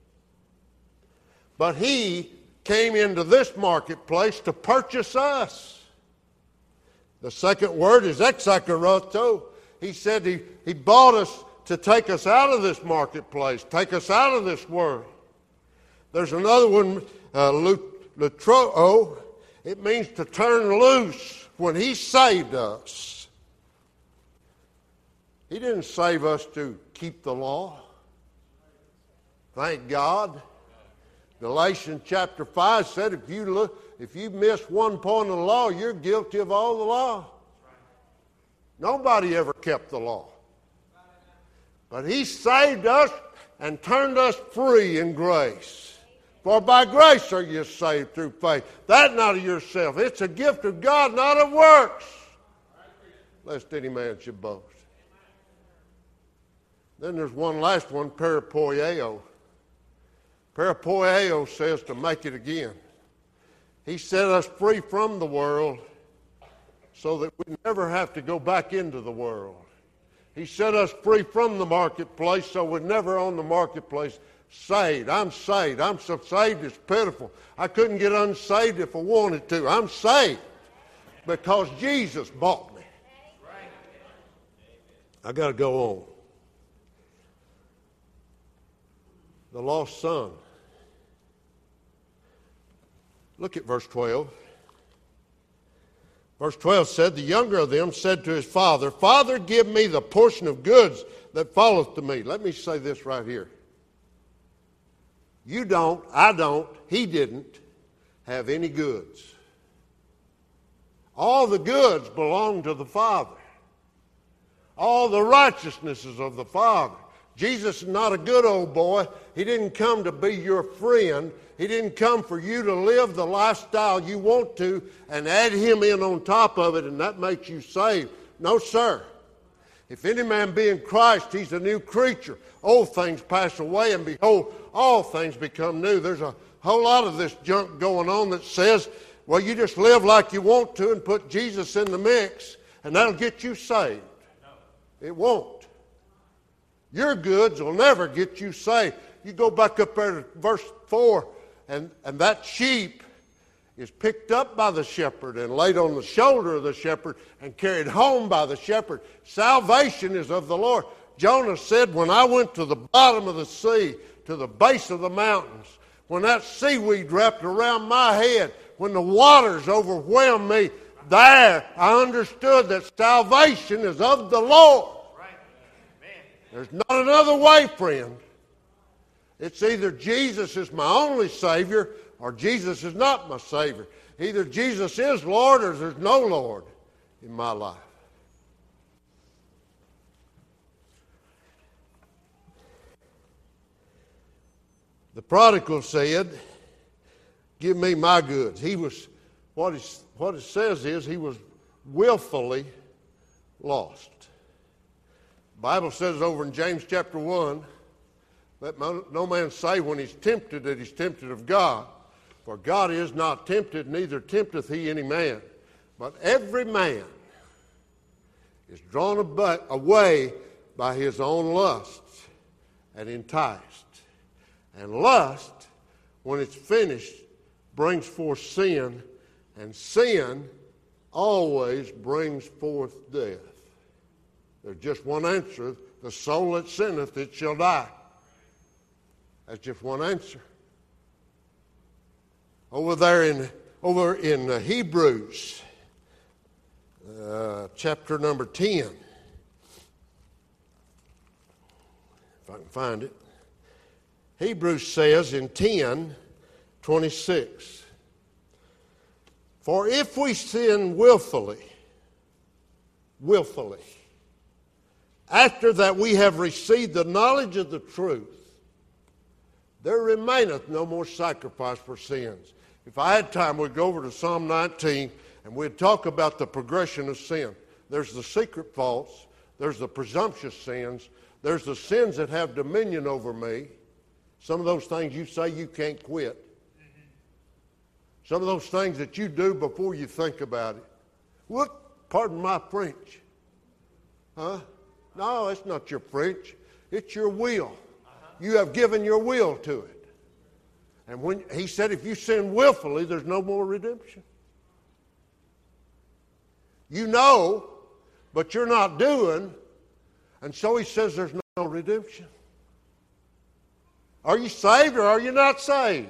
But he came into this marketplace to purchase us. The second word is exakarato. He said he, he bought us to take us out of this marketplace, take us out of this world. There's another one, uh, lutroo. It means to turn loose. When he saved us, he didn't save us to keep the law. Thank God. Galatians chapter five said if you look, if you miss one point of the law, you're guilty of all the law. Nobody ever kept the law. But he saved us and turned us free in grace. For by grace are you saved through faith. That not of yourself. It's a gift of God, not of works, lest any man should boast. Then there's one last one, parapoieo. Parapoieo says to make it again. He set us free from the world so that we never have to go back into the world. He set us free from the marketplace, so we're never on the marketplace. Saved. I'm saved. I'm so saved it's pitiful. I couldn't get unsaved if I wanted to. I'm saved because Jesus bought me. I got to go on. The lost son. Look at verse twelve. Verse twelve said, the younger of them said to his father, Father, give me the portion of goods that falleth to me. Let me say this right here. You don't, I don't, he didn't have any goods. All the goods belong to the Father. All the righteousnesses of the Father. Jesus is not a good old boy. He didn't come to be your friend. He didn't come for you to live the lifestyle you want to and add him in on top of it, and that makes you saved. No, sir. If any man be in Christ, he's a new creature. Old things pass away, and behold, all things become new. There's a whole lot of this junk going on that says, well, you just live like you want to and put Jesus in the mix, and that'll get you saved. No. It won't. Your goods will never get you saved. You go back up there to verse four, and, and that sheep is picked up by the shepherd and laid on the shoulder of the shepherd and carried home by the shepherd. Salvation is of the Lord. Jonah said, when I went to the bottom of the sea, to the base of the mountains, when that seaweed wrapped around my head, when the waters overwhelmed me, there I understood that salvation is of the Lord. There's not another way, friend. It's either Jesus is my only Savior or Jesus is not my Savior. Either Jesus is Lord or there's no Lord in my life. The prodigal said, give me my goods. He was, what, he, what it says is he was willfully lost. The Bible says over in James chapter one, let no man say when he's tempted that he's tempted of God. For God is not tempted, neither tempteth he any man. But every man is drawn away by his own lusts and enticed. And lust, when it's finished, brings forth sin, and sin always brings forth death. There's just one answer. The soul that sinneth, it shall die. That's just one answer. Over there in over in uh, Hebrews, uh, chapter number ten, if I can find it. Hebrews says in ten twenty-six, for if we sin willfully, willfully, after that we have received the knowledge of the truth, there remaineth no more sacrifice for sins. If I had time, we'd go over to Psalm nineteen and we'd talk about the progression of sin. There's the secret faults. There's the presumptuous sins. There's the sins that have dominion over me. Some of those things you say you can't quit. Some of those things that you do before you think about it. What? Pardon my French. Huh? No, it's not your French. It's your will. You have given your will to it. And when he said if you sin willfully, there's no more redemption. You know, but you're not doing, and so he says there's no redemption. Are you saved or are you not saved?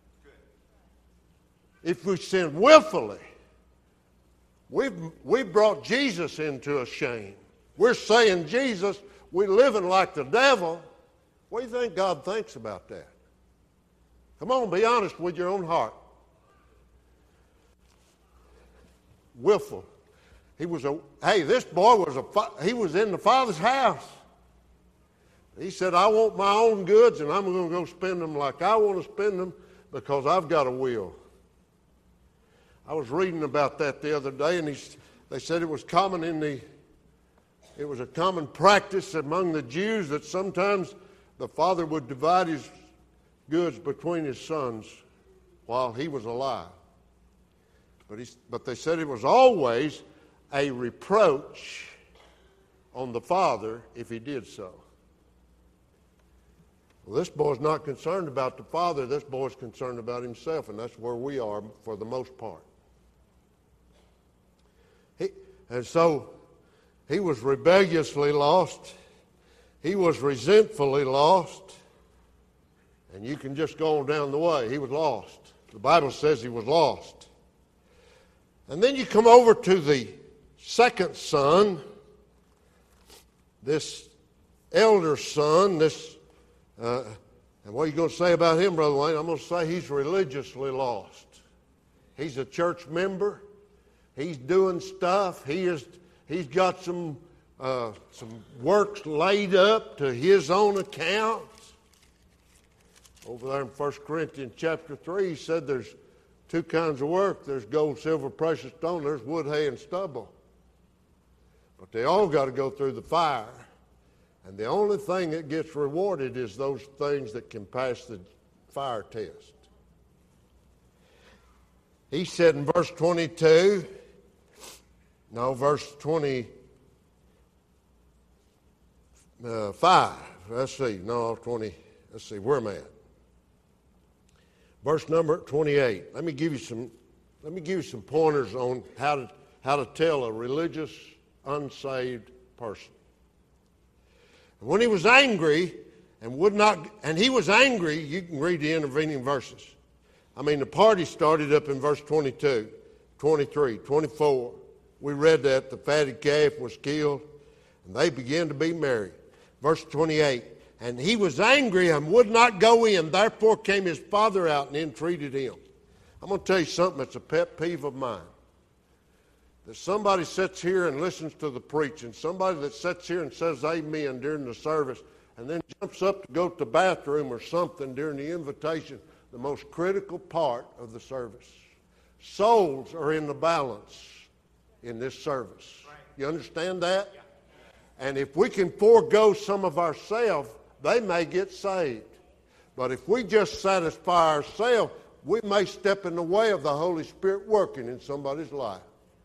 If we sin willfully, we've, we've brought Jesus into a shame. We're saying Jesus, we're living like the devil. What do you think God thinks about that? Come on, be honest with your own heart. Willful. He was a, hey, this boy was a, he was in the Father's house. He said, I want my own goods and I'm going to go spend them like I want to spend them because I've got a will. I was reading about that the other day, and he, they said it was common in the, it was a common practice among the Jews that sometimes the father would divide his goods between his sons while he was alive. But, he, but they said it was always a reproach on the Father if he did so. Well, this boy's not concerned about the Father. This boy's concerned about himself, and that's where we are for the most part. He, and so he was rebelliously lost. He was resentfully lost. And you can just go on down the way. He was lost. The Bible says he was lost. And then you come over to the second son, this elder son, this, uh, and what are you going to say about him, Brother Wayne? I'm going to say he's religiously lost. He's a church member. He's doing stuff. He is, he's got some, uh, some works laid up to his own account. Over there in First Corinthians chapter three, he said there's two kinds of work. There's gold, silver, precious stone. There's wood, hay, and stubble. But they all got to go through the fire. And the only thing that gets rewarded is those things that can pass the fire test. He said in verse twenty-two, no, verse twenty-five. Let's see, no, twenty, let's see, where am I at? Verse number twenty-eight. Let me give you some. Let me give you some pointers on how to how to tell a religious, unsaved person. And when he was angry and would not, and he was angry. You can read the intervening verses. I mean, the party started up in verse twenty-two, twenty-three, twenty-four. We read that the fatted calf was killed, and they began to be merry. Verse twenty-eight. And he was angry and would not go in. Therefore came his father out and entreated him. I'm going to tell you something that's a pet peeve of mine. That somebody sits here and listens to the preaching. Somebody that sits here and says amen during the service and then jumps up to go to the bathroom or something during the invitation. The most critical part of the service. Souls are in the balance in this service. You understand that? And if we can forego some of ourselves, they may get saved. But if we just satisfy ourselves, we may step in the way of the Holy Spirit working in somebody's life.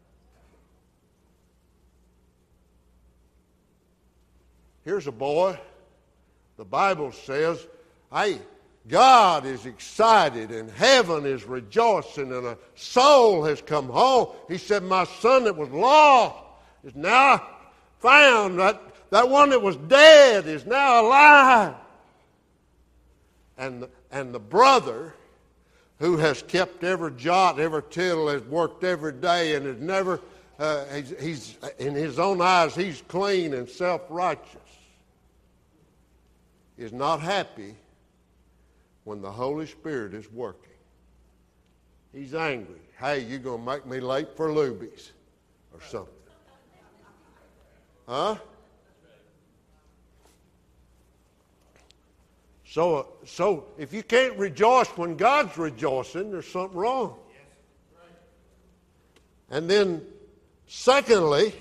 Here's a boy. The Bible says, hey, God is excited and heaven is rejoicing and a soul has come home. He said, my son that was lost is now found. That That one that was dead is now alive. And the, and the brother who has kept every jot, every tittle, has worked every day and has never, uh, he's, he's, in his own eyes, he's clean and self-righteous, is not happy when the Holy Spirit is working. He's angry. Hey, you're going to make me late for Luby's or something. Huh? So, so if you can't rejoice when God's rejoicing, there's something wrong. And then, secondly,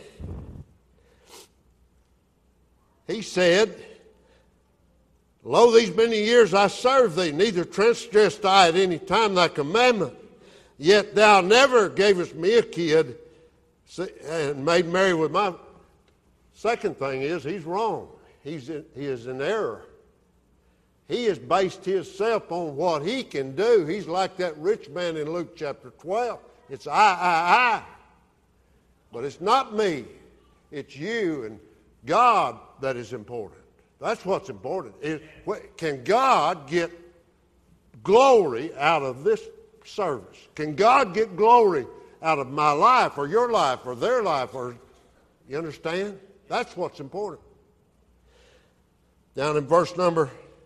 he said, lo, these many years I served thee, neither transgressed I at any time thy commandment. Yet thou never gavest me a kid and made merry with my... Second thing is, he's wrong. He's in, he is in error. He has based himself on what he can do. He's like that rich man in Luke chapter twelve. It's I, I, I. But it's not me. It's you and God that is important. That's what's important. It, can God get glory out of this service? Can God get glory out of my life or your life or their life? Or you understand? That's what's important. Down in verse number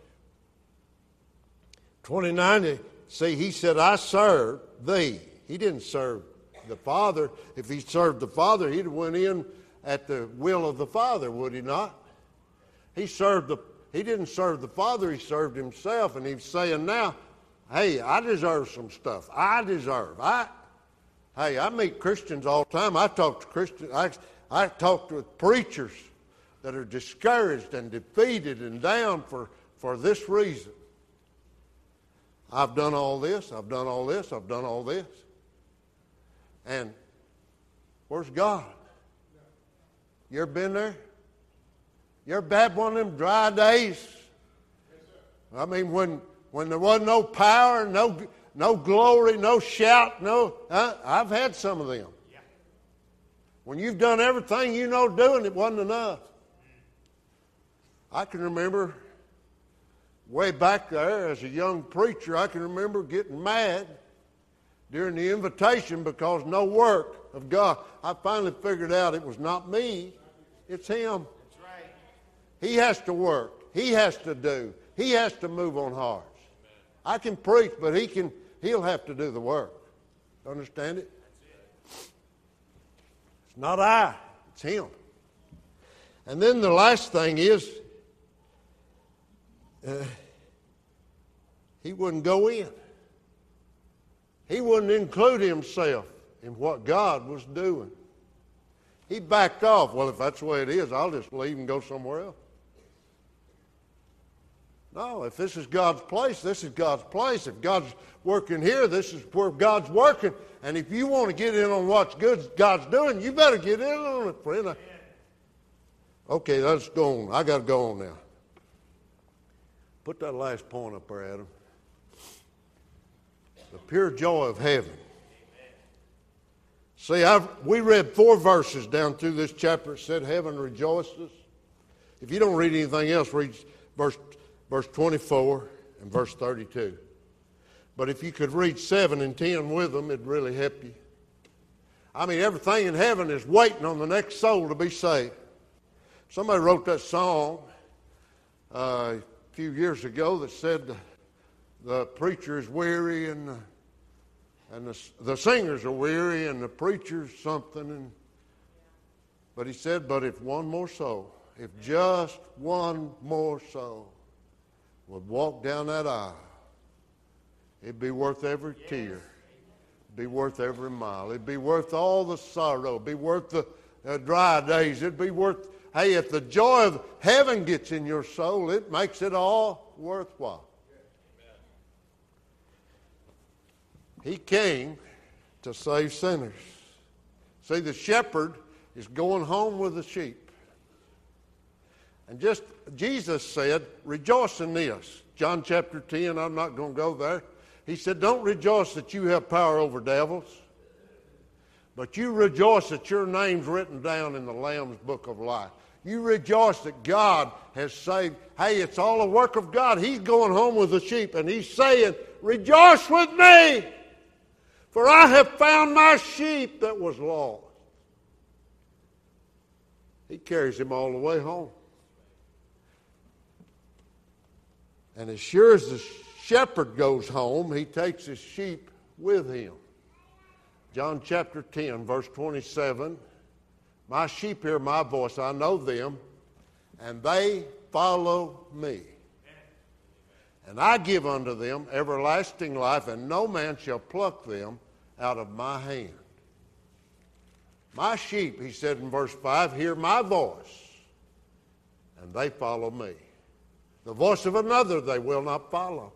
twenty-nine, see, he said, I serve thee. He didn't serve the Father. If he served the Father, he'd have went in at the will of the Father, would he not? He served the. He didn't serve the Father, he served himself, and he's saying now, hey, I deserve some stuff. I deserve. I, hey, I meet Christians all the time. I talk to Christians. I, I talk to preachers that are discouraged and defeated and down for, for this reason. I've done all this, I've done all this, I've done all this. And where's God? You ever been there? You ever had one of them dry days? I mean, when when there wasn't no power, no no glory, no shout, no. Uh, I've had some of them. When you've done everything you know doing, it wasn't enough. I can remember way back there as a young preacher, I can remember getting mad during the invitation because no work of God. I finally figured out it was not me, it's Him. That's right. He has to work. He has to do. He has to move on hearts. I can preach, but he can, he'll have to do the work. Understand it? It's not I, it's Him. And then the last thing is, uh, He wouldn't go in. He wouldn't include Himself in what God was doing. He backed off. Well, if that's the way it is, I'll just leave and go somewhere else. No, if this is God's place, this is God's place. If God's working here, this is where God's working. And if you want to get in on what's good God's doing, you better get in on it, friend. Okay, let's go on. I got to go on now. Put that last point up there, Adam. The pure joy of heaven. See, I've, we read four verses down through this chapter. It said heaven rejoices. If you don't read anything else, read verse, verse twenty-four and verse thirty-two. But if you could read seven and ten with them, it'd really help you. I mean, everything in heaven is waiting on the next soul to be saved. Somebody wrote that song uh, a few years ago that said the, the preacher is weary and the, and the, the singers are weary and the preacher's something. And, but he said, but if one more soul, if just one more soul would walk down that aisle, it'd be worth every tear. It'd be worth every mile. It'd be worth all the sorrow. It'd be worth the uh, dry days. It'd be worth, hey, if the joy of heaven gets in your soul, it makes it all worthwhile. He came to save sinners. See, the shepherd is going home with the sheep. And just, Jesus said, rejoice in this. John chapter ten, I'm not going to go there. He said, don't rejoice that you have power over devils, but you rejoice that your name's written down in the Lamb's book of life. You rejoice that God has saved. Hey, it's all a work of God. He's going home with the sheep, and He's saying, rejoice with me, for I have found my sheep that was lost. He carries him all the way home. And as sure as the shepherd goes home, he takes his sheep with him. John chapter ten, verse twenty-seven. My sheep hear my voice, I know them, and they follow me. And I give unto them everlasting life, and no man shall pluck them out of my hand. My sheep, he said in verse five, hear my voice, and they follow me. The voice of another they will not follow.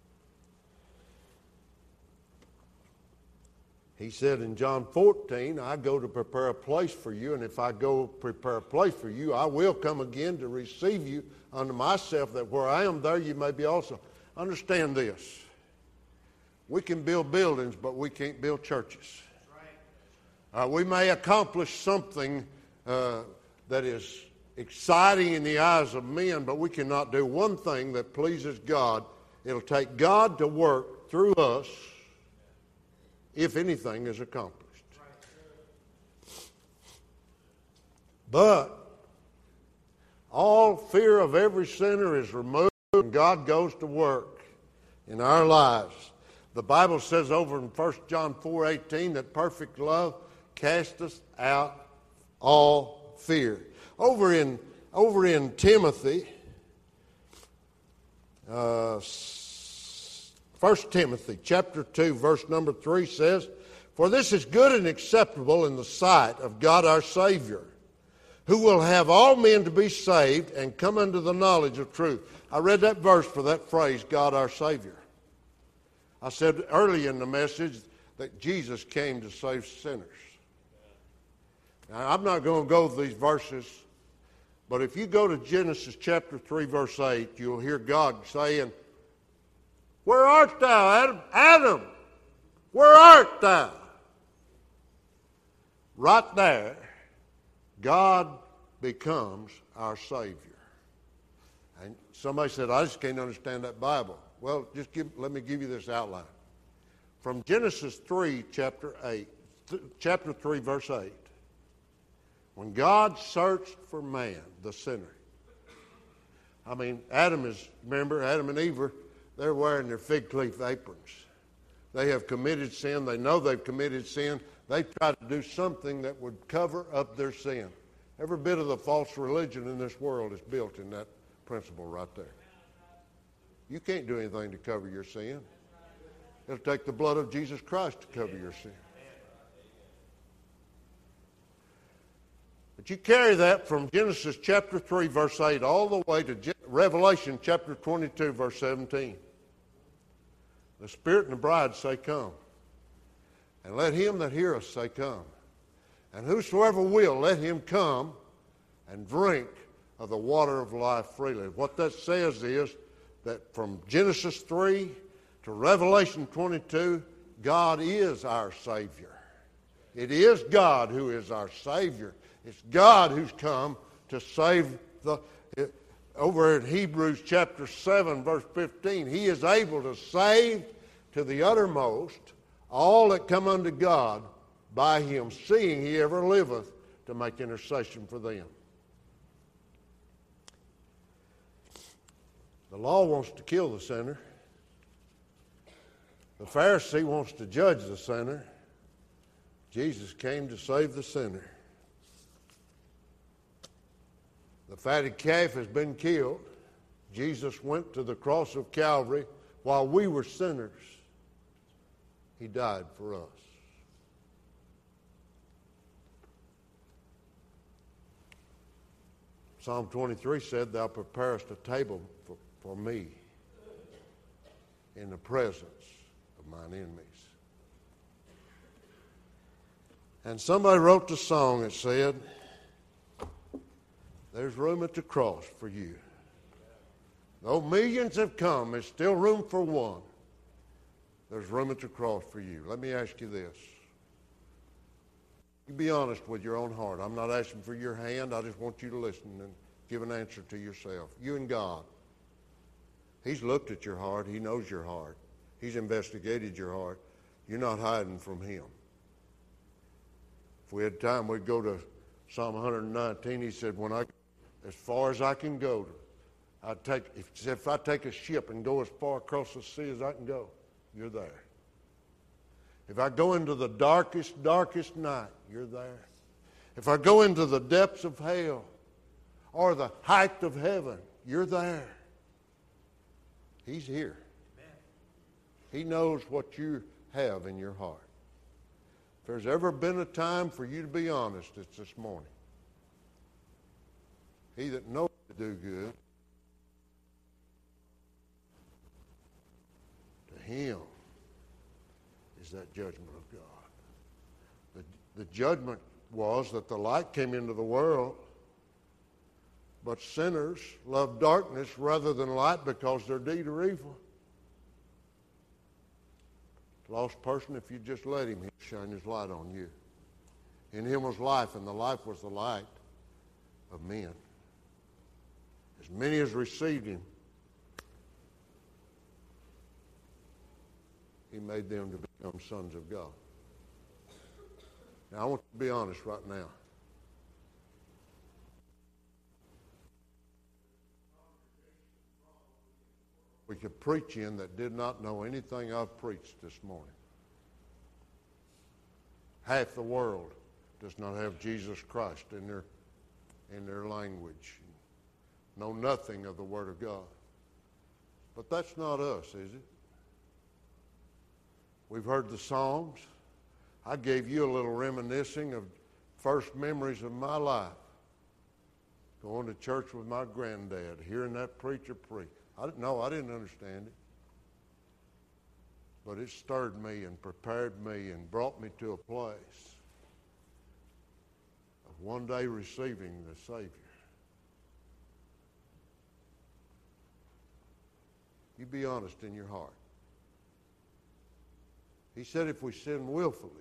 He said in John fourteen, I go to prepare a place for you, and if I go prepare a place for you, I will come again to receive you unto myself, that where I am, there you may be also. Understand this. We can build buildings, but we can't build churches. Uh, we may accomplish something uh, that is exciting in the eyes of men, but we cannot do one thing that pleases God. It'll take God to work through us if anything is accomplished. But all fear of every sinner is removed and God goes to work in our lives. The Bible says over in First John four eighteen that perfect love casteth out all fear. Over in over in Timothy, uh, First Timothy chapter two, verse number three says, for this is good and acceptable in the sight of God our Savior, who will have all men to be saved and come unto the knowledge of truth. I read that verse for that phrase, God our Savior. I said early in the message that Jesus came to save sinners. Now, I'm not going to go through these verses, But if you go to Genesis chapter three, verse eight, you'll hear God saying, "Where art thou, Adam? Adam, where art thou?" Right there, God becomes our Savior. And somebody said, "I just can't understand that Bible." Well, just give, let me give you this outline. From Genesis three, chapter eight, th- chapter three, verse eight, when God searched for man, the sinner, I mean, Adam is, remember, Adam and Eve, are, they're wearing their fig leaf aprons. They have committed sin. They know they've committed sin. They try to do something that would cover up their sin. Every bit of the false religion in this world is built in that principle right there. You can't do anything to cover your sin. It'll take the blood of Jesus Christ to cover your sin. But you carry that from Genesis chapter three, verse eight, all the way to Revelation chapter twenty-two, verse seventeen. The Spirit and the bride say, "Come." And let him that heareth say, "Come." And whosoever will, let him come and drink of the water of life freely. What that says is that from Genesis three to Revelation twenty-two, God is our Savior. It is God who is our Savior. It's God who's come to save the... Over in Hebrews chapter seven, verse fifteen, He is able to save to the uttermost all that come unto God by Him, seeing He ever liveth to make intercession for them. The law wants to kill the sinner. The Pharisee wants to judge the sinner. Jesus came to save the sinner. The fatted calf has been killed. Jesus went to the cross of Calvary while we were sinners. He died for us. Psalm twenty-three said, "Thou preparest a table for, for me in the presence of mine enemies." And somebody wrote the song that said, "There's room at the cross for you. Though millions have come, there's still room for one. There's room at the cross for you." Let me ask you this. You be honest with your own heart. I'm not asking for your hand. I just want you to listen and give an answer to yourself. You and God. He's looked at your heart. He knows your heart. He's investigated your heart. You're not hiding from Him. If we had time, we'd go to Psalm one nineteen. He said, "When I, as far as I can go, I take. If, if I take a ship and go as far across the sea as I can go, you're there. If I go into the darkest, darkest night, you're there. If I go into the depths of hell or the height of heaven, you're there." He's here. Amen. He knows what you have in your heart. If there's ever been a time for you to be honest, it's this morning. He that knows to do good, to him is that judgment of God. The, the judgment was that the light came into the world, but sinners love darkness rather than light because their deeds are evil. Lost person, if you just let him, he'll shine his light on you. In him was life, and the life was the light of men. As many as received him, he made them to become sons of God. Now, I want to be honest right now. We could preach in that did not know anything I've preached this morning. Half the world does not have Jesus Christ in their in their language. Know nothing of the Word of God. But that's not us, is it? We've heard the Psalms. I gave you a little reminiscing of first memories of my life. Going to church with my granddad, hearing that preacher preach. I didn't know, I didn't understand it. But it stirred me and prepared me and brought me to a place of one day receiving the Savior. You be honest in your heart. He said if we sin willfully,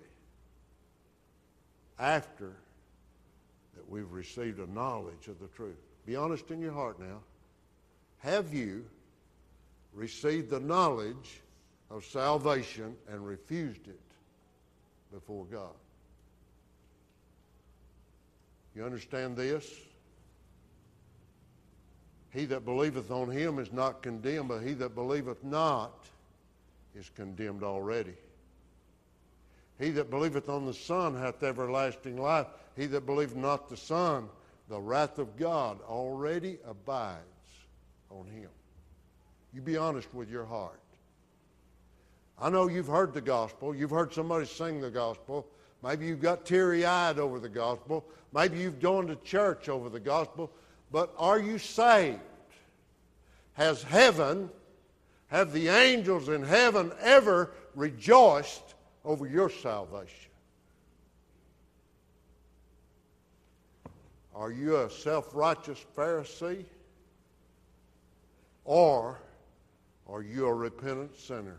after that we've received a knowledge of the truth. Be honest in your heart now. Have you received the knowledge of salvation and refused it before God? You understand this? He that believeth on him is not condemned, but he that believeth not is condemned already. He that believeth on the Son hath everlasting life. He that believeth not the Son, the wrath of God already abides on him. You be honest with your heart. I know you've heard the gospel. You've heard somebody sing the gospel. Maybe you've got teary-eyed over the gospel. Maybe you've gone to church over the gospel. But are you saved? Has heaven, have the angels in heaven ever rejoiced over your salvation? Are you a self-righteous Pharisee? Or are you a repentant sinner?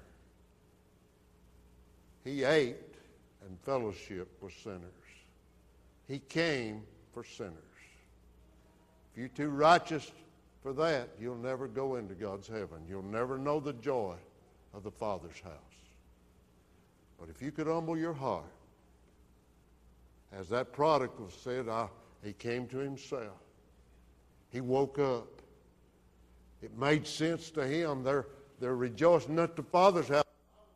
He ate and fellowshiped with sinners. He came for sinners. If you're too righteous for that, you'll never go into God's heaven. You'll never know the joy of the Father's house. But if you could humble your heart, as that prodigal said, I, he came to himself. He woke up. It made sense to him. They're, they're rejoicing at the Father's house.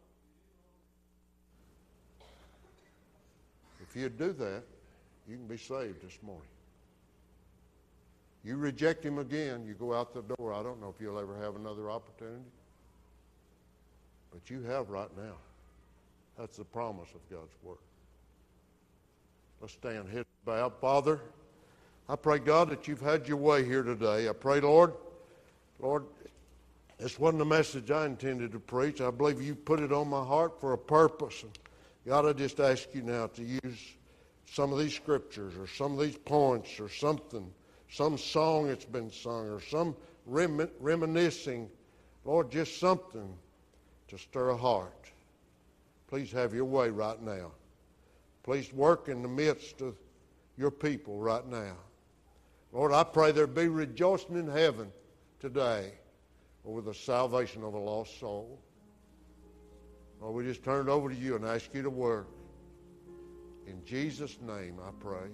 If you'd do that, you can be saved this morning. You reject him again, you go out the door. I don't know if you'll ever have another opportunity. But you have right now. That's the promise of God's Word. Let's stand head bowed. Father, I pray, God, that you've had your way here today. I pray, Lord, Lord, this wasn't a message I intended to preach. I believe you put it on my heart for a purpose. And God, I just ask you now to use some of these scriptures or some of these points or something, some song that's been sung or some rem- reminiscing, Lord, just something to stir a heart. Please have your way right now. Please work in the midst of your people right now. Lord, I pray there be rejoicing in heaven today over the salvation of a lost soul. Lord, we just turn it over to you and ask you to work. In Jesus' name I pray.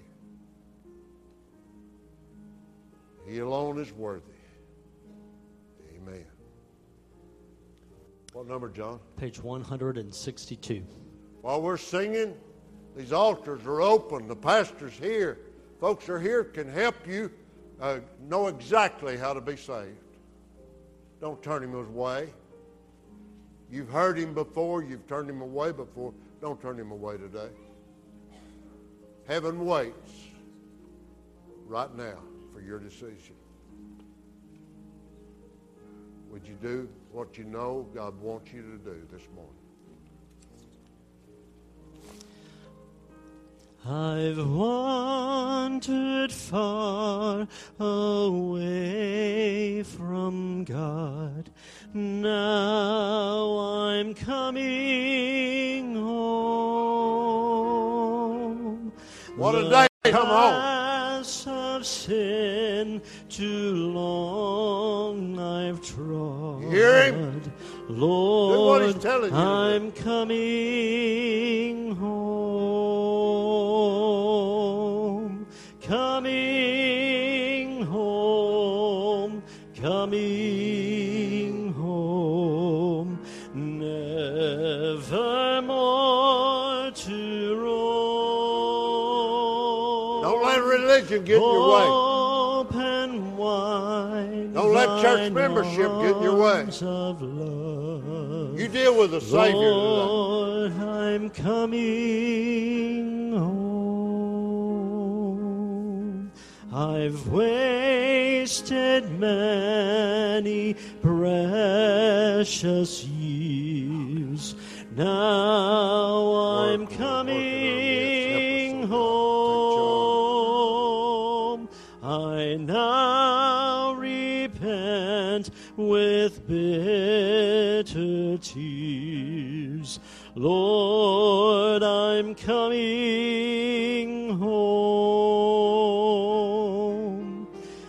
He alone is worthy. Amen. What number, John? Page one hundred sixty-two. While we're singing, these altars are open. The pastor's here. Folks are here can help you uh, know exactly how to be saved. Don't turn him away. You've heard him before. You've turned him away before. Don't turn him away today. Heaven waits right now for your decision. Would you do what you know God wants you to do this morning? I've wandered far away from God. Now I'm coming home. What a day! Come on. Paths of sin too long I've trod. You hear him? Lord, do what he's telling you I'm coming home. Coming home. Coming home. Never more to roam. Don't let religion get in your way. Open wide. Don't let church membership get in your way. Of love. You deal with the Savior today. Lord, I'm coming home. I've wasted many precious years. Now I'm coming home. I now repent with bitter tears. Lord, I'm coming home,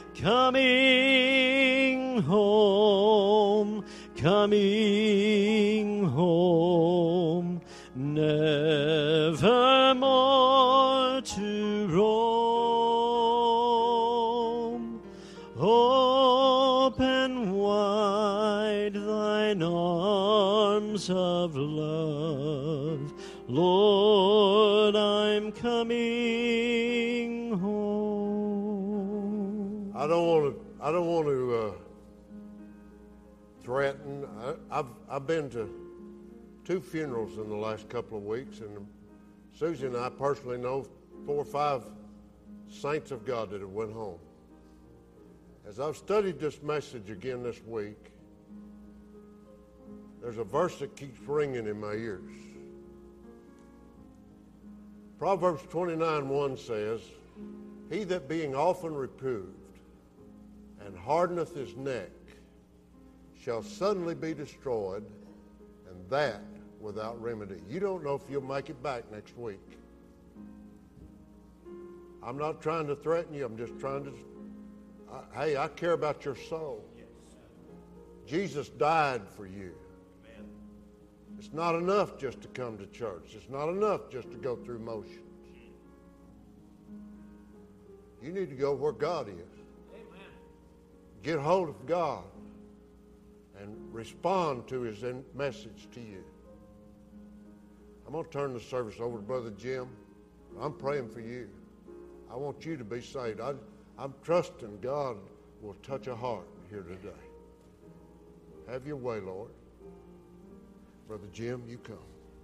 coming home, coming home, never more to roam. Open wide thine arms of love, Lord, I'm coming home. I don't want to. I don't want to uh, threaten. I, I've I've been to two funerals in the last couple of weeks, and Susie and I personally know four or five saints of God that have went home. As I've studied this message again this week, there's a verse that keeps ringing in my ears. Proverbs twenty-nine one says, "He that being often reproved and hardeneth his neck shall suddenly be destroyed, and that without remedy." You don't know if you'll make it back next week. I'm not trying to threaten you. I'm just trying to, I, hey, I care about your soul. Yes. Jesus died for you. Amen. It's not enough just to come to church. It's not enough just to go through motions. You need to go where God is. Amen. Get hold of God and respond to his message to you. I'm going to turn the service over to Brother Jim. I'm praying for you. I want you to be saved. I, I'm trusting God will touch a heart here today. Have your way, Lord. Brother Jim, you come.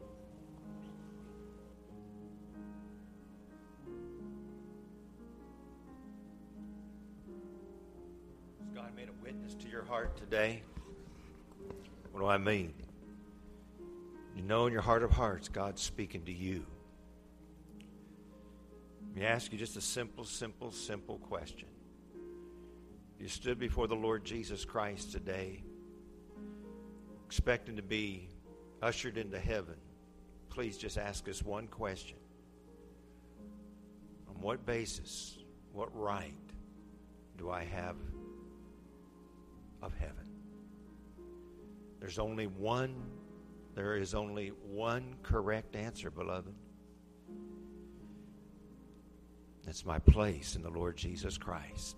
Has God made a witness to your heart today? What do I mean? You know in your heart of hearts, God's speaking to you. Let me ask you just a simple, simple, simple question. You stood before the Lord Jesus Christ today, expecting to be ushered into heaven. Please just ask us one question. On what basis, what right do I have of heaven? There's only one, there is only one correct answer, beloved. It's my place in the Lord Jesus Christ.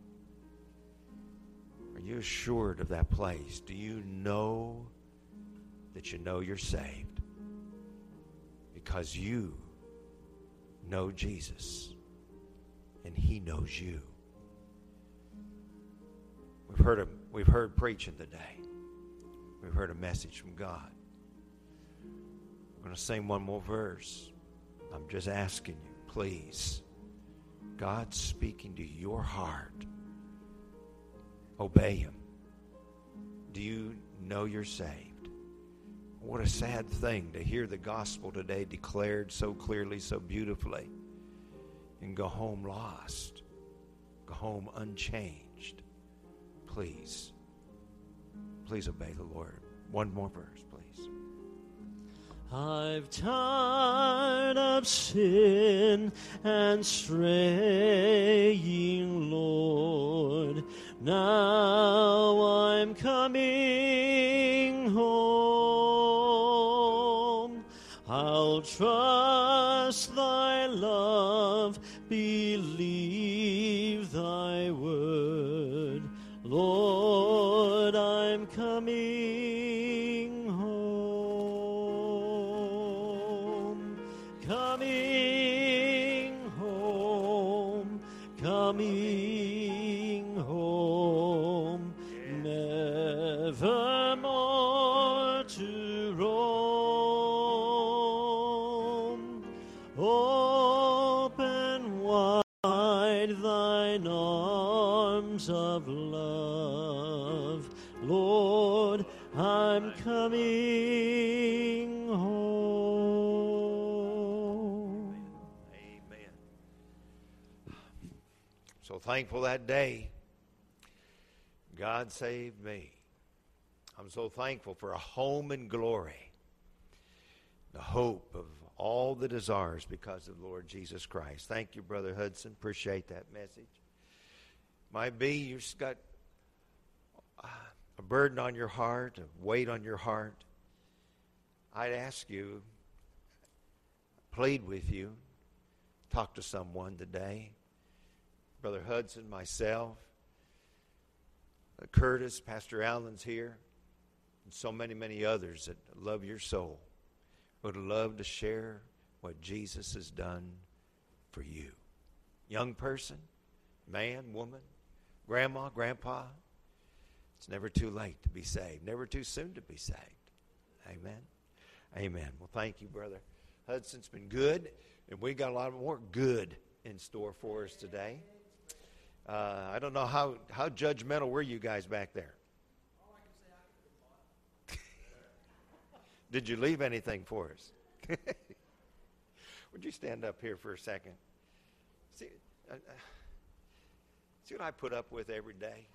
Are you assured of that place? Do you know that you know you're saved? Because you know Jesus and he knows you. We've heard a, we've heard preaching today. We've heard a message from God. We're going to sing one more verse. I'm just asking you, please. God's speaking to your heart. Obey him. Do you know you're saved? What a sad thing to hear the gospel today declared so clearly, so beautifully, and go home lost, go home unchanged. Please, please obey the Lord. One more verse, please. I've tired of sin and straying, Lord. Now I'm coming home. I'll trust thy love, believe thy word. Lord, I'm coming home. Coming home. Coming home. Never more to roam. Open wide thine arms of love. Lord, I'm coming home. Amen. So thankful that day God saved me. I'm so thankful for a home in glory. The hope of all that is ours because of the Lord Jesus Christ. Thank you, Brother Hudson. Appreciate that message. Might be you've just got a burden on your heart, a weight on your heart. I'd ask you, plead with you, talk to someone today. Brother Hudson, myself, Curtis, Pastor Allen's here, and so many, many others that love your soul would love to share what Jesus has done for you. Young person, man, woman, grandma, grandpa, it's never too late to be saved, never too soon to be saved. Amen. Amen. Well, thank you, Brother Hudson. It's been good, and we got a lot more good in store for us today. Uh, I don't know how, how judgmental were you guys back there? Did you leave anything for us? Would you stand up here for a second? See, uh, see what I put up with every day?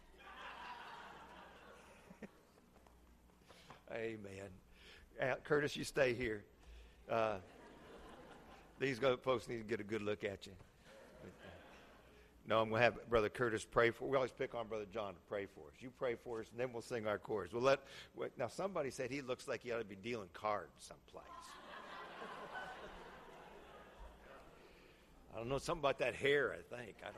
Amen. Uh, Curtis, you stay here. Uh, these folks need to get a good look at you. No, I'm going to have Brother Curtis pray for. We always pick on Brother John to pray for us. You pray for us, and then we'll sing our chorus. We'll let. Wait, now, somebody said he looks like he ought to be dealing cards someplace. I don't know, something about that hair, I think. I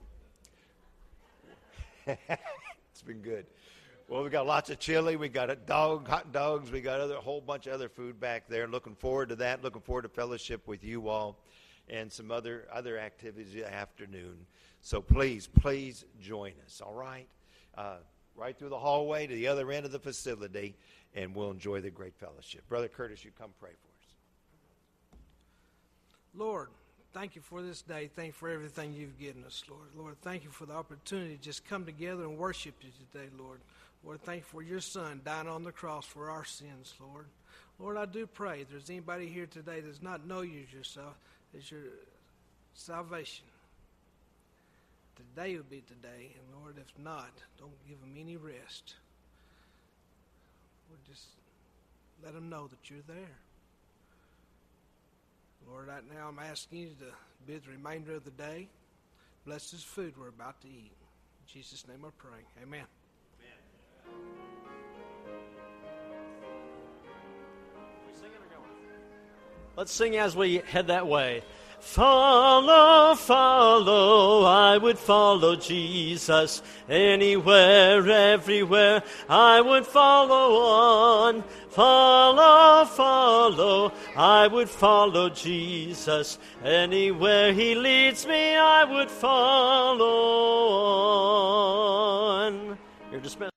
don't know. It's been good. Well, we got lots of chili. We got a dog, hot dogs. We got other, a whole bunch of other food back there. Looking forward to that. Looking forward to fellowship with you all and some other, other activities this afternoon. So please, please join us, all right? Uh, right through the hallway to the other end of the facility, and we'll enjoy the great fellowship. Brother Curtis, you come pray for us. Lord, thank you for this day. Thank you for everything you've given us, Lord. Lord, thank you for the opportunity to just come together and worship you today, Lord. Lord, thank you for your Son dying on the cross for our sins, Lord. Lord, I do pray if there's anybody here today that does not know you as yourself, as your salvation, today would be today. And Lord, if not, don't give them any rest. Lord, just let them know that you're there. Lord, right now I'm asking you to be the remainder of the day. Bless this food we're about to eat. In Jesus' name I pray. Amen. Let's sing as we head that way. Follow, follow, I would follow Jesus. Anywhere, everywhere, I would follow on. Follow, follow, I would follow Jesus. Anywhere he leads me, I would follow on. You're dismissed.